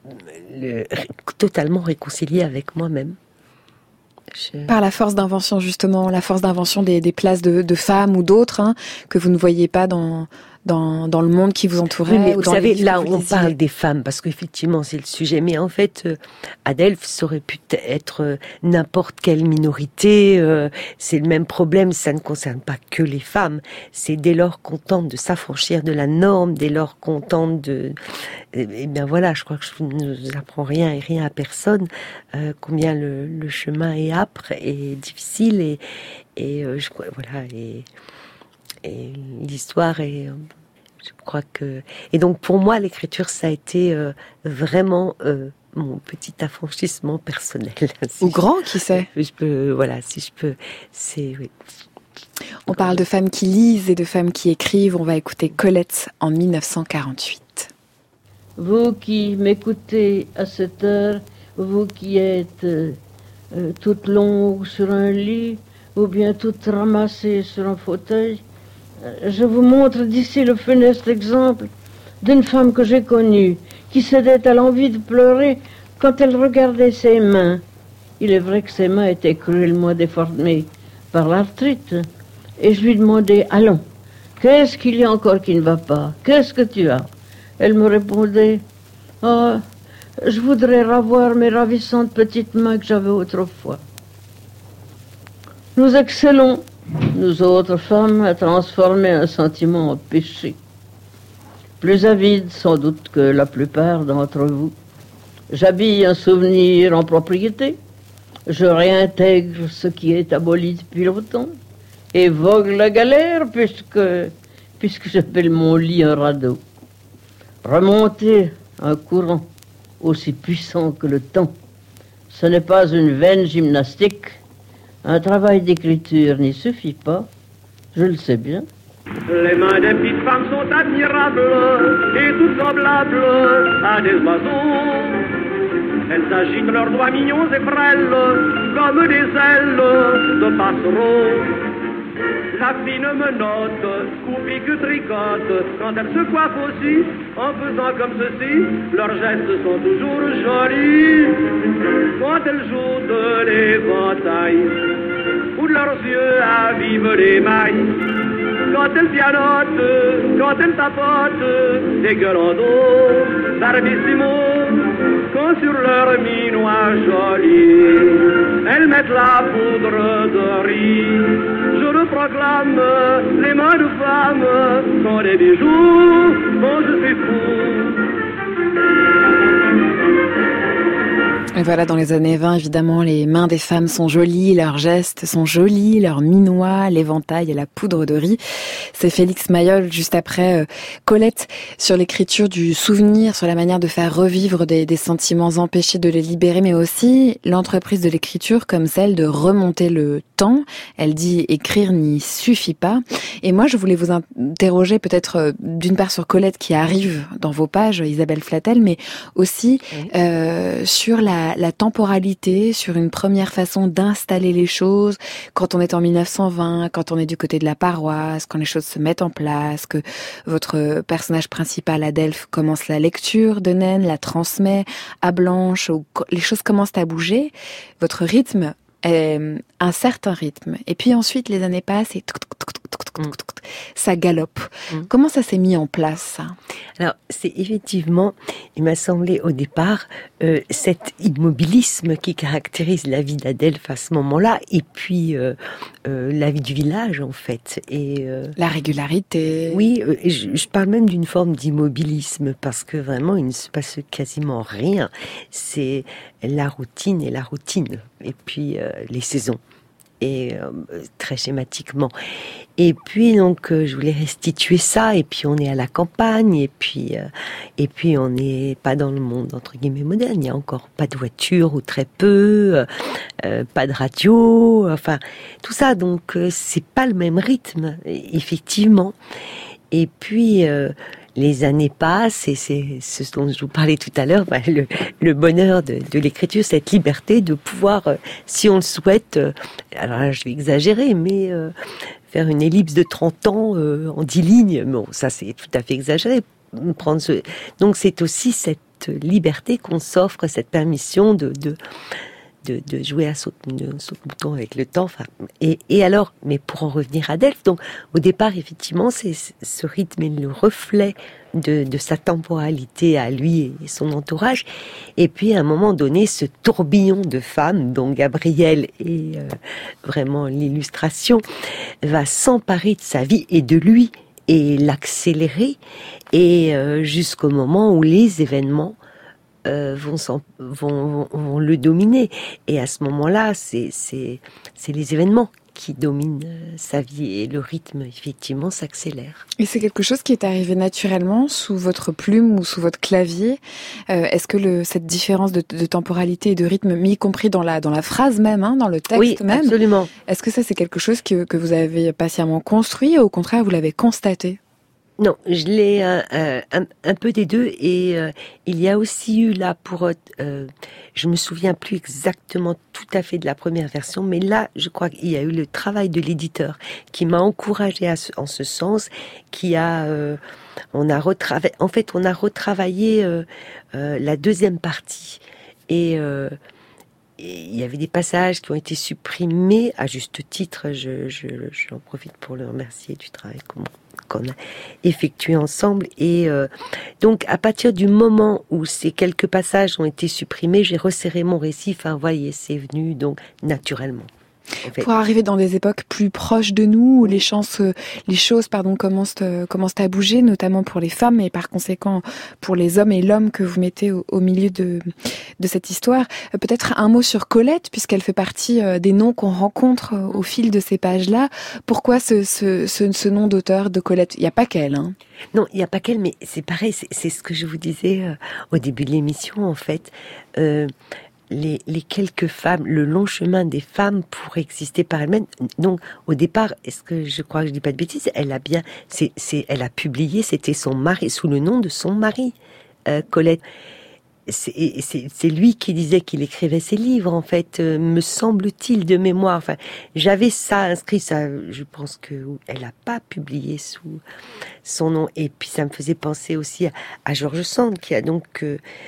totalement réconciliée avec moi-même. Par la force d'invention, justement, la force d'invention des places de femmes ou d'autres, hein, que vous ne voyez pas dans le monde qui vous entourait. Oui, mais ou vous savez, là, on parle des femmes, parce qu'effectivement, c'est le sujet. Mais en fait, Adelphes, ça aurait pu être n'importe quelle minorité. C'est le même problème, ça ne concerne pas que les femmes. C'est dès lors qu'on tente de s'affranchir de la norme, dès lors qu'on tente de... Eh bien voilà, je crois que je ne vous apprends rien et rien à personne, combien le chemin est âpre et difficile. Voilà, et l'histoire est... Je crois que... Et donc, pour moi, l'écriture, ça a été vraiment mon petit affranchissement personnel. Ou grand, qui sait ? Si je peux... Oui. On parle de femmes qui lisent et de femmes qui écrivent. On va écouter Colette en 1948. Vous qui m'écoutez à cette heure, vous qui êtes toute longue sur un lit, ou bien toute ramassée sur un fauteuil, je vous montre d'ici le funeste exemple d'une femme que j'ai connue, qui cédait à l'envie de pleurer quand elle regardait ses mains. Il est vrai que ses mains étaient cruellement déformées par l'arthrite. Et je lui demandais, allons, qu'est-ce qu'il y a encore qui ne va pas? Qu'est-ce que tu as? Elle me répondait, je voudrais revoir mes ravissantes petites mains que j'avais autrefois. Nous excellons, nous autres femmes, à transformer un sentiment en péché. Plus avide sans doute que la plupart d'entre vous. J'habille un souvenir en propriété, je réintègre ce qui est aboli depuis longtemps, et vogue la galère puisque j'appelle mon lit un radeau. Remonter un courant aussi puissant que le temps, ce n'est pas une vaine gymnastique. Un travail d'écriture n'y suffit pas, je le sais bien. Les mains des petites femmes sont admirables et toutes semblables à des oiseaux. Elles agitent leurs doigts mignons et frêles comme des ailes de passereaux. La fine menotte, coupe et que tricote, quand elle se coiffe aussi, en faisant comme ceci, leurs gestes sont toujours jolis. Quand elles jouent de l'éventail, où de leurs yeux avivent les mailles. Quand elles pianotent, quand elles tapotent, des gueulandos, barbissimo, quand sur leur minois joli, elles mettent la poudre de riz. Je le proclame, les mains de femmes sont des bijoux, bon je suis fou. Et voilà, dans les années 20, évidemment, les mains des femmes sont jolies, leurs gestes sont jolis, leurs minois, l'éventail et la poudre de riz. C'est Félix Mayol, juste après Colette, sur l'écriture du souvenir, sur la manière de faire revivre des sentiments empêchés, de les libérer, mais aussi l'entreprise de l'écriture comme celle de remonter le temps. Elle dit écrire n'y suffit pas. Et moi, je voulais vous interroger peut-être d'une part sur Colette qui arrive dans vos pages, Isabelle Flatel, mais aussi sur la la temporalité, sur une première façon d'installer les choses, quand on est en 1920, quand on est du côté de la paroisse, quand les choses se mettent en place, que votre personnage principal, Adelphes, commence la lecture de Naine, la transmet à Blanche, les choses commencent à bouger, votre rythme est un certain rythme. Et puis ensuite, les années passent et ça galope. Comment ça s'est mis en place, ça ? Alors, c'est effectivement, il m'a semblé au départ, cet immobilisme qui caractérise la vie d'Adelphes à ce moment-là, et puis la vie du village, en fait. Et la régularité. Oui, je parle même d'une forme d'immobilisme, parce que vraiment, il ne se passe quasiment rien. C'est la routine et la routine, et puis les saisons. Et très schématiquement. Et puis donc je voulais restituer ça. Et puis on est à la campagne. Et puis on n'est pas dans le monde entre guillemets moderne. Il n'y a encore pas de voiture ou très peu, pas de radio. Enfin tout ça. Donc c'est pas le même rythme effectivement. Et puis les années passent et c'est ce dont je vous parlais tout à l'heure, le bonheur de l'écriture, cette liberté de pouvoir, si on le souhaite, alors là je vais exagérer, mais faire une ellipse de 30 ans en 10 lignes, bon ça c'est tout à fait exagéré. Donc c'est aussi cette liberté qu'on s'offre, cette permission de jouer à saute-mouton avec le temps. Enfin, et alors, mais pour en revenir à Adelphes, donc au départ, effectivement, c'est ce rythme est le reflet de sa temporalité à lui et son entourage. Et puis, à un moment donné, ce tourbillon de femmes, dont Gabrielle est vraiment l'illustration, va s'emparer de sa vie et de lui et l'accélérer et jusqu'au moment où les événements vont le dominer. Et à ce moment-là, c'est les événements qui dominent sa vie et le rythme, effectivement, s'accélère. Et c'est quelque chose qui est arrivé naturellement sous votre plume ou sous votre clavier. Est-ce que cette différence de temporalité et de rythme, y compris dans la phrase même, dans le texte même, absolument. Est-ce que ça, c'est quelque chose que vous avez patiemment construit ou au contraire, vous l'avez constaté ? Non, je l'ai un peu des deux et il y a aussi eu là je me souviens plus exactement tout à fait de la première version, mais là je crois qu'il y a eu le travail de l'éditeur qui m'a encouragée en ce sens, on a retravaillé la deuxième partie et il y avait des passages qui ont été supprimés à juste titre. J'en profite pour le remercier du travail qu'on a effectué ensemble. Et donc, à partir du moment où ces quelques passages ont été supprimés, j'ai resserré mon récit. Enfin, voyez, c'est venu donc naturellement. En fait. Pour arriver dans des époques plus proches de nous, où les choses commencent à bouger, notamment pour les femmes et par conséquent pour les hommes et l'homme que vous mettez au milieu de cette histoire. Peut-être un mot sur Colette, puisqu'elle fait partie des noms qu'on rencontre au fil de ces pages-là. Pourquoi ce nom d'auteur de Colette ? Il n'y a pas qu'elle, hein. Non, il n'y a pas qu'elle, mais c'est pareil, c'est ce que je vous disais au début de l'émission, en fait. Les quelques femmes, le long chemin des femmes pour exister par elles-mêmes. Donc, au départ, est-ce que je crois que je dis pas de bêtises, elle a publié, c'était son mari, sous le nom de son mari, Colette. C'est lui qui disait qu'il écrivait ses livres, en fait, me semble-t-il de mémoire. Enfin, j'avais ça inscrit, ça, je pense que elle a pas publié sous son nom. Et puis, ça me faisait penser aussi à George Sand, qui a donc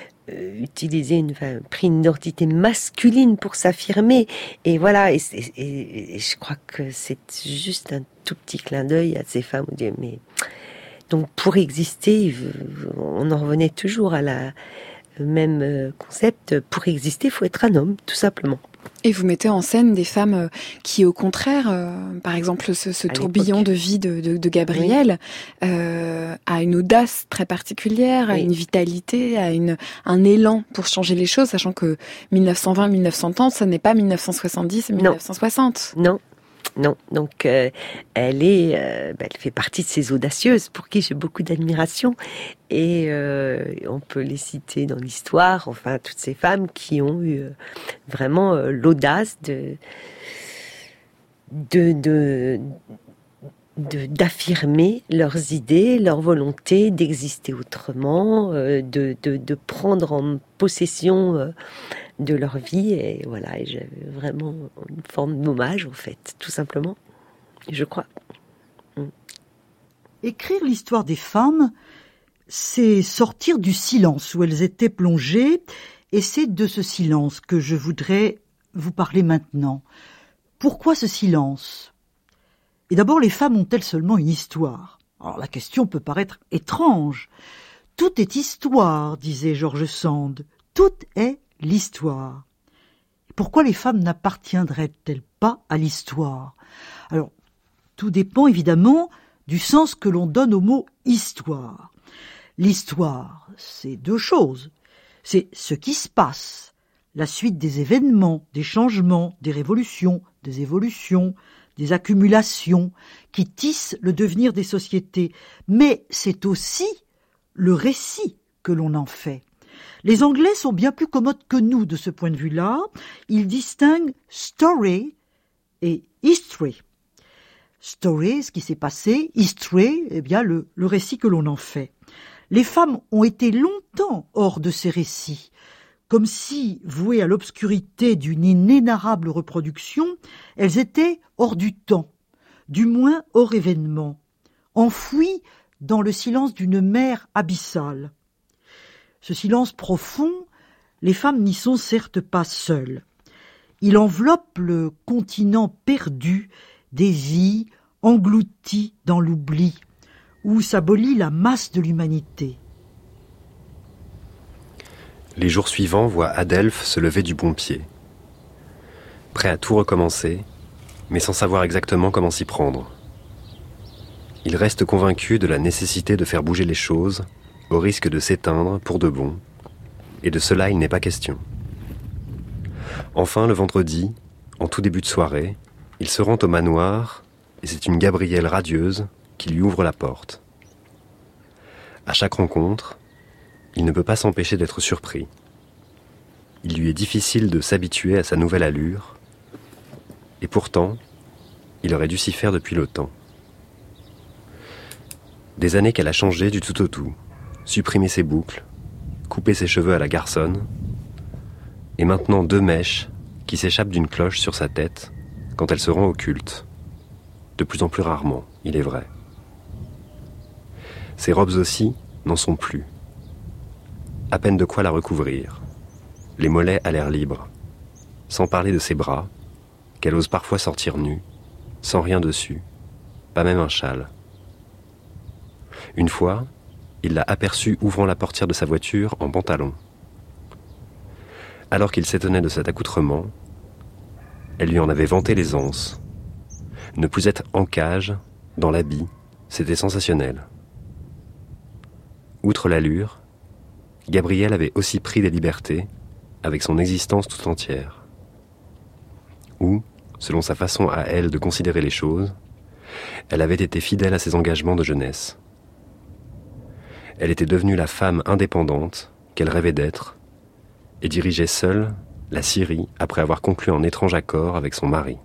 pris une identité masculine pour s'affirmer. Et voilà, et je crois que c'est juste un tout petit clin d'œil à ces femmes. Mais donc, pour exister, on en revenait toujours à la même concept. Pour exister, il faut être un homme, tout simplement. Et vous mettez en scène des femmes qui, au contraire, par exemple, ce tourbillon de vie de Gabrielle, oui, a une audace très particulière, oui, a une vitalité, a un élan pour changer les choses, sachant que 1920-1930, ça n'est pas 1970 et 1960. Non. Donc elle fait partie de ces audacieuses pour qui j'ai beaucoup d'admiration et on peut les citer dans l'histoire, enfin toutes ces femmes qui ont eu vraiment l'audace d'affirmer leurs idées, leur volonté d'exister autrement, de prendre en possession de leur vie, et voilà, et j'avais vraiment une forme d'hommage, en fait, tout simplement, je crois. Écrire l'histoire des femmes, c'est sortir du silence où elles étaient plongées, et c'est de ce silence que je voudrais vous parler maintenant. Pourquoi ce silence ? Et d'abord, les femmes ont-elles seulement une histoire ? Alors la question peut paraître étrange. Tout est histoire, disait George Sand. Tout est l'histoire. Et pourquoi les femmes n'appartiendraient-elles pas à l'histoire ? Alors, tout dépend évidemment du sens que l'on donne au mot histoire. L'histoire, c'est deux choses. C'est ce qui se passe, la suite des événements, des changements, des révolutions, des évolutions, des accumulations qui tissent le devenir des sociétés. Mais c'est aussi le récit que l'on en fait. Les Anglais sont bien plus commodes que nous de ce point de vue-là. Ils distinguent story et history. Story, ce qui s'est passé, history, eh bien le récit que l'on en fait. Les femmes ont été longtemps hors de ces récits, comme si, vouées à l'obscurité d'une inénarrable reproduction, elles étaient hors du temps, du moins hors événement, enfouies dans le silence d'une mer abyssale. Ce silence profond, les femmes n'y sont certes pas seules. Il enveloppe le continent perdu des vies englouties dans l'oubli, où s'abolit la masse de l'humanité. Les jours suivants voient Adelphes se lever du bon pied. Prêt à tout recommencer, mais sans savoir exactement comment s'y prendre. Il reste convaincu de la nécessité de faire bouger les choses, au risque de s'éteindre pour de bon, et de cela il n'est pas question. Enfin, le vendredi, en tout début de soirée, il se rend au manoir, et c'est une Gabrielle radieuse qui lui ouvre la porte. À chaque rencontre, il ne peut pas s'empêcher d'être surpris. Il lui est difficile de s'habituer à sa nouvelle allure, et pourtant, il aurait dû s'y faire depuis longtemps. Des années qu'elle a changé du tout au tout, supprimé ses boucles, coupé ses cheveux à la garçonne, et maintenant 2 mèches qui s'échappent d'une cloche sur sa tête quand elle se rend au culte. De plus en plus rarement, il est vrai. Ses robes aussi n'en sont plus. À peine de quoi la recouvrir. Les mollets à l'air libre. Sans parler de ses bras, qu'elle ose parfois sortir nue, sans rien dessus, pas même un châle. Une fois, il l'a aperçue ouvrant la portière de sa voiture en pantalon. Alors qu'il s'étonnait de cet accoutrement, elle lui en avait vanté les anses. Ne plus être en cage, dans l'habit, c'était sensationnel. Outre l'allure, Gabrielle avait aussi pris des libertés avec son existence tout entière. Ou, selon sa façon à elle de considérer les choses, elle avait été fidèle à ses engagements de jeunesse. Elle était devenue la femme indépendante qu'elle rêvait d'être et dirigeait seule la Syrie après avoir conclu un étrange accord avec son mari.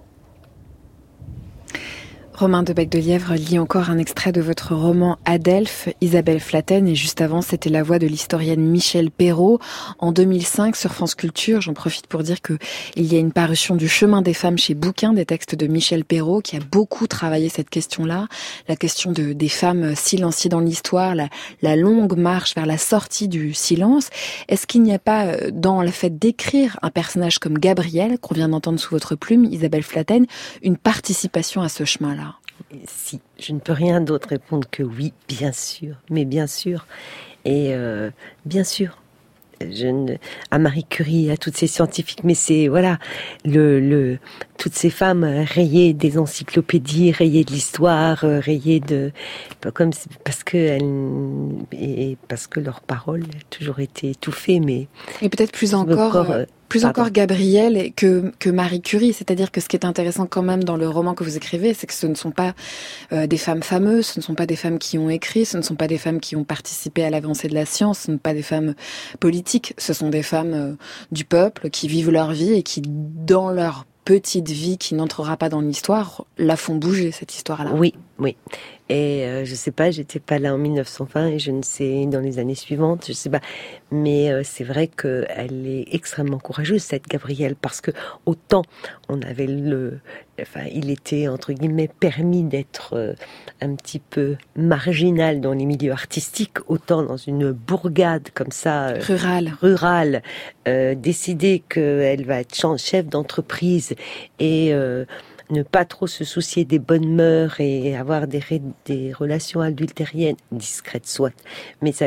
Romain de Becdelièvre lit encore un extrait de votre roman Adelphes, Isabelle Flaten, et juste avant, c'était la voix de l'historienne Michèle Perrault. En 2005, sur France Culture, j'en profite pour dire que il y a une parution du Chemin des femmes chez Bouquin, des textes de Michèle Perrault, qui a beaucoup travaillé cette question-là, la question des femmes silenciées dans l'histoire, la longue marche vers la sortie du silence. Est-ce qu'il n'y a pas, dans le fait d'écrire un personnage comme Gabrielle, qu'on vient d'entendre sous votre plume, Isabelle Flaten, une participation à ce chemin-là ? Si, je ne peux rien d'autre répondre que oui, bien sûr, mais bien sûr. Et bien sûr, à Marie Curie, à toutes ces scientifiques, mais c'est, voilà, toutes ces femmes rayées des encyclopédies, rayées de l'histoire, rayées de... parce que leurs paroles ont toujours été étouffées, mais... Et peut-être plus encore Gabrielle que Marie Curie, c'est-à-dire que ce qui est intéressant quand même dans le roman que vous écrivez, c'est que ce ne sont pas des femmes fameuses, ce ne sont pas des femmes qui ont écrit, ce ne sont pas des femmes qui ont participé à l'avancée de la science, ce ne sont pas des femmes politiques, ce sont des femmes du peuple qui vivent leur vie et qui, dans leur petite vie qui n'entrera pas dans l'histoire, la font bouger, cette histoire-là. Oui. Et je sais pas, j'étais pas là en 1920 et je ne sais dans les années suivantes, je sais pas. Mais c'est vrai qu'elle est extrêmement courageuse, cette Gabrielle, parce que autant on avait il était entre guillemets permis d'être un petit peu marginal dans les milieux artistiques, autant dans une bourgade comme ça rurale, décider qu'elle va être chef d'entreprise et ne pas trop se soucier des bonnes mœurs et avoir des relations adultériennes discrètes soit, mais ça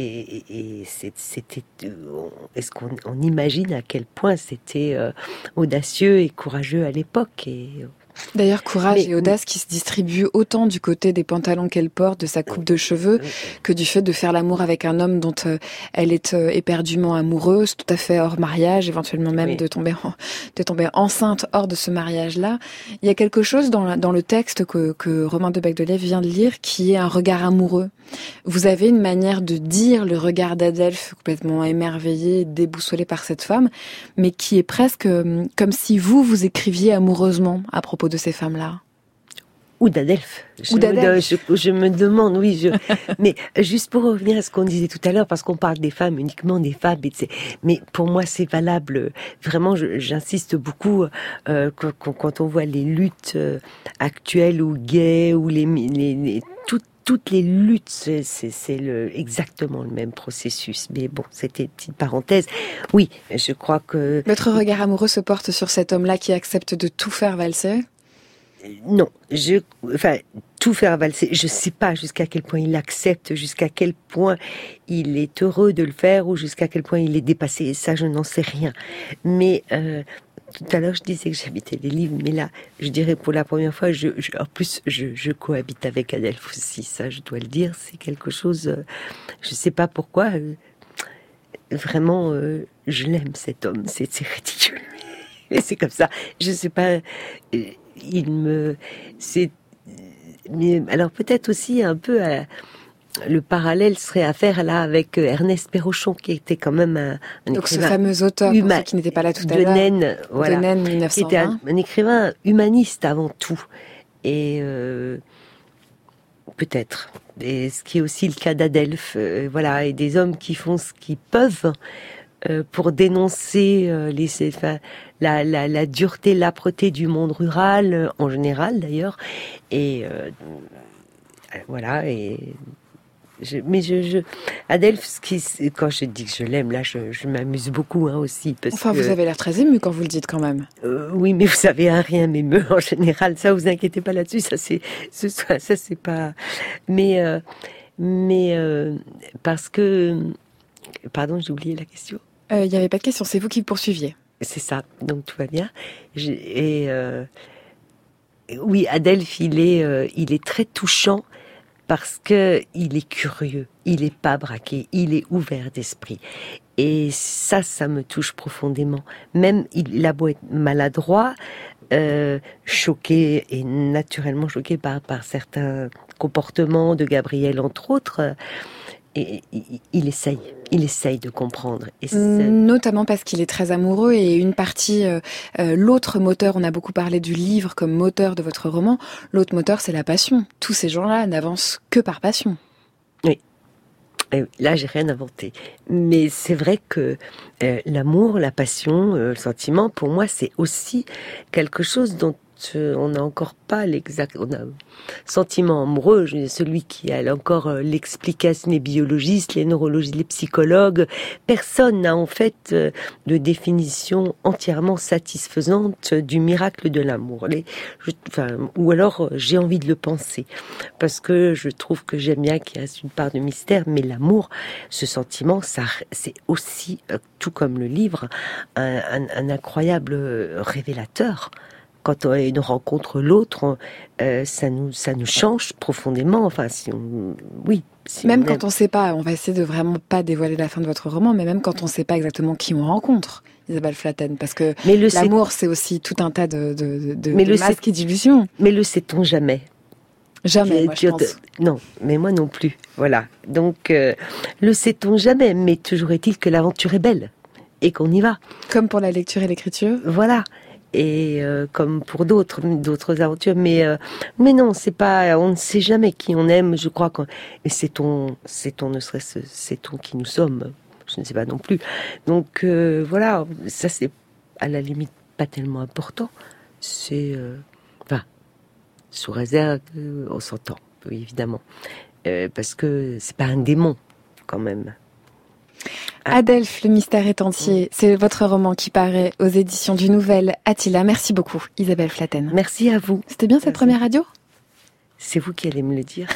c'était est-ce qu'on imagine à quel point c'était audacieux et courageux à l'époque D'ailleurs, courage et audace qui se distribuent autant du côté des pantalons qu'elle porte, de sa coupe de cheveux, que du fait de faire l'amour avec un homme dont elle est éperdument amoureuse, tout à fait hors mariage, éventuellement même de tomber enceinte hors de ce mariage-là. Il y a quelque chose dans le texte que Romain de Becdelièvre vient de lire qui est un regard amoureux. Vous avez une manière de dire le regard d'Adelphes complètement émerveillé, déboussolé par cette femme, mais qui est presque comme si vous écriviez amoureusement à propos de ces femmes-là. Ou d'Adelphes. Je me demande, mais juste pour revenir à ce qu'on disait tout à l'heure, parce qu'on parle des femmes, uniquement des femmes, mais pour moi c'est valable, vraiment j'insiste beaucoup, quand on voit les luttes actuelles ou gays, ou toutes les luttes, c'est exactement le même processus. Mais bon, c'était une petite parenthèse. Oui, je crois que... Votre regard amoureux se porte sur cet homme-là qui accepte de tout faire valser ? Non, tout faire valser, je sais pas jusqu'à quel point il accepte, jusqu'à quel point il est heureux de le faire, ou jusqu'à quel point il est dépassé, ça je n'en sais rien. Mais... tout à l'heure, je disais que j'habitais les livres, mais là, je dirais pour la première fois, en plus, je cohabite avec Adelphes aussi, ça, je dois le dire, c'est quelque chose, je sais pas pourquoi, vraiment, je l'aime, cet homme, c'est ridicule, mais c'est comme ça, je sais pas, mais alors peut-être aussi un peu le parallèle serait à faire là avec Ernest Perrochon, qui était quand même un donc écrivain, ce fameux auteur qui n'était pas là tout à l'heure, de Naine, voilà, de Naine 1920, qui était un écrivain humaniste avant tout, et peut-être, et ce qui est aussi le cas d'Adelphes, voilà, et des hommes qui font ce qu'ils peuvent pour dénoncer la dureté, l'âpreté du monde rural en général d'ailleurs, et voilà, et Adelphes, quand je dis que je l'aime, là, je m'amuse beaucoup aussi. Parce que, vous avez l'air très ému quand vous le dites quand même. Oui, mais vous savez, rien m'émeut en général. Ça, vous inquiétez pas là-dessus. Ça, c'est pas. Mais parce que, pardon, j'ai oublié la question. Il n'y avait pas de question. C'est vous qui poursuiviez. C'est ça. Donc tout va bien. Oui, Adelphes, il est très touchant. Parce que il est curieux, il est pas braqué, il est ouvert d'esprit. Et ça me touche profondément. Même, il a beau être maladroit, choqué, et naturellement choqué par certains comportements de Gabrielle, entre autres, et il essaye de comprendre. Et notamment parce qu'il est très amoureux, et une partie, l'autre moteur, on a beaucoup parlé du livre comme moteur de votre roman, l'autre moteur c'est la passion. Tous ces gens-là n'avancent que par passion. Oui. Et là, j'ai rien inventé. Mais c'est vrai que l'amour, la passion, le sentiment, pour moi, c'est aussi quelque chose dont on n'a encore pas on a sentiment amoureux, celui qui a encore l'explication, les biologistes, les neurologistes, les psychologues, personne n'a en fait de définition entièrement satisfaisante du miracle de l'amour. Ou alors j'ai envie de le penser, parce que je trouve que j'aime bien qu'il reste une part de mystère, mais l'amour, ce sentiment, ça, c'est aussi, tout comme le livre, un incroyable révélateur. Quand on rencontre l'autre, ça nous change profondément. Enfin, quand on ne sait pas, on va essayer de vraiment pas dévoiler la fin de votre roman, mais même quand on ne sait pas exactement qui on rencontre, Isabelle Flaten, parce que l'amour, c'est aussi tout un tas de masques et d'illusions. Mais le sait-on jamais? Jamais, moi, je pense. Non, mais moi non plus. Voilà. Donc, le sait-on jamais, mais toujours est-il que l'aventure est belle et qu'on y va. Comme pour la lecture et l'écriture. Voilà. et comme pour d'autres aventures, mais non, c'est pas, on ne sait jamais qui on aime, je crois, et sait-on qui nous sommes, je ne sais pas non plus. Donc voilà, ça c'est à la limite pas tellement important, c'est sous réserve, on s'entend, oui, évidemment, parce que c'est pas un démon quand même. Adelphes, le mystère est entier. C'est votre roman qui paraît aux éditions du Nouvel Attila. Merci beaucoup, Isabelle Flaten. Merci à vous. C'était bien cette première radio ? C'est vous qui allez me le dire.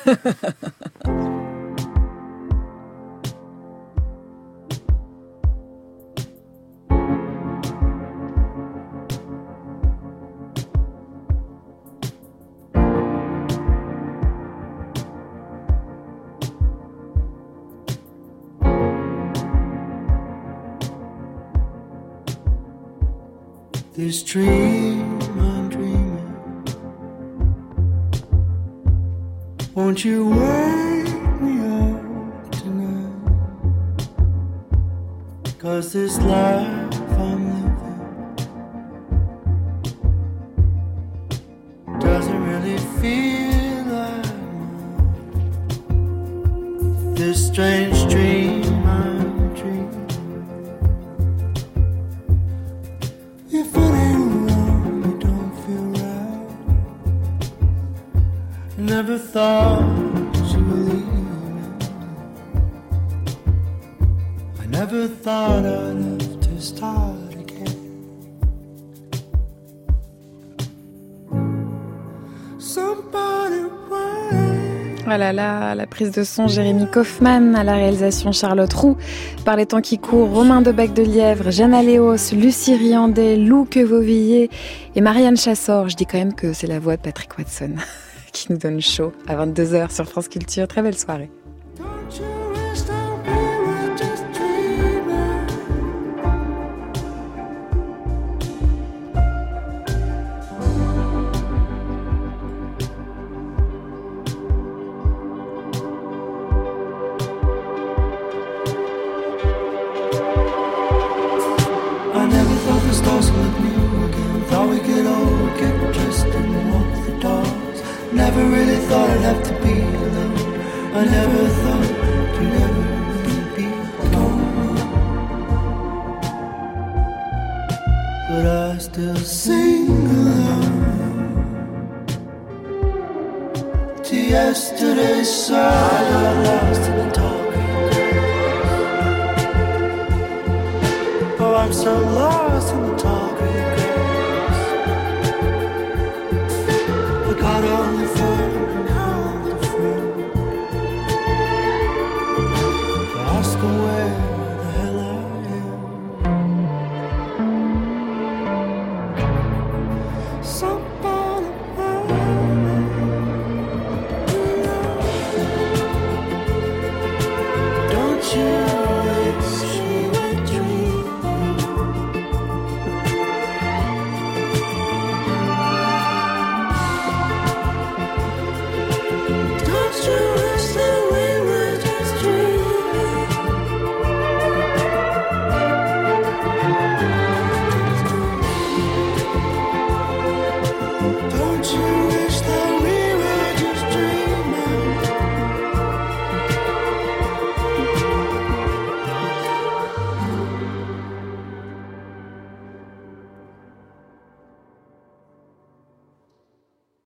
This dream I'm dreaming, won't you wake me up tonight? 'Cause this life I'm living doesn't really feel like mine. This strange dream I'm dreaming, if it ain't wrong, it don't feel right. Never thought you would leave me. I never thought I'd have to start again. Somebody wait. Oh là là, la prise de son Jérémy Kaufmann, à la réalisation Charlotte Roux, par les temps qui courent, Romain Debec de Lièvre, Jeanne Aléos, Lucie Riandet, Lou Quevauvillé et Marianne Chassor. Je dis quand même que c'est la voix de Patrick Watson qui nous donne chaud à 22h sur France Culture. Très belle soirée. I never thought the stars would meet again. Thought we could all get dressed and walk the doors. Never really thought I'd have to be alone. I never thought you'd ever really be gone. But I still sing along to yesterday's song. I got lost in the talking grass. Oh, I'm so lost in the talking grass. I got on the phone.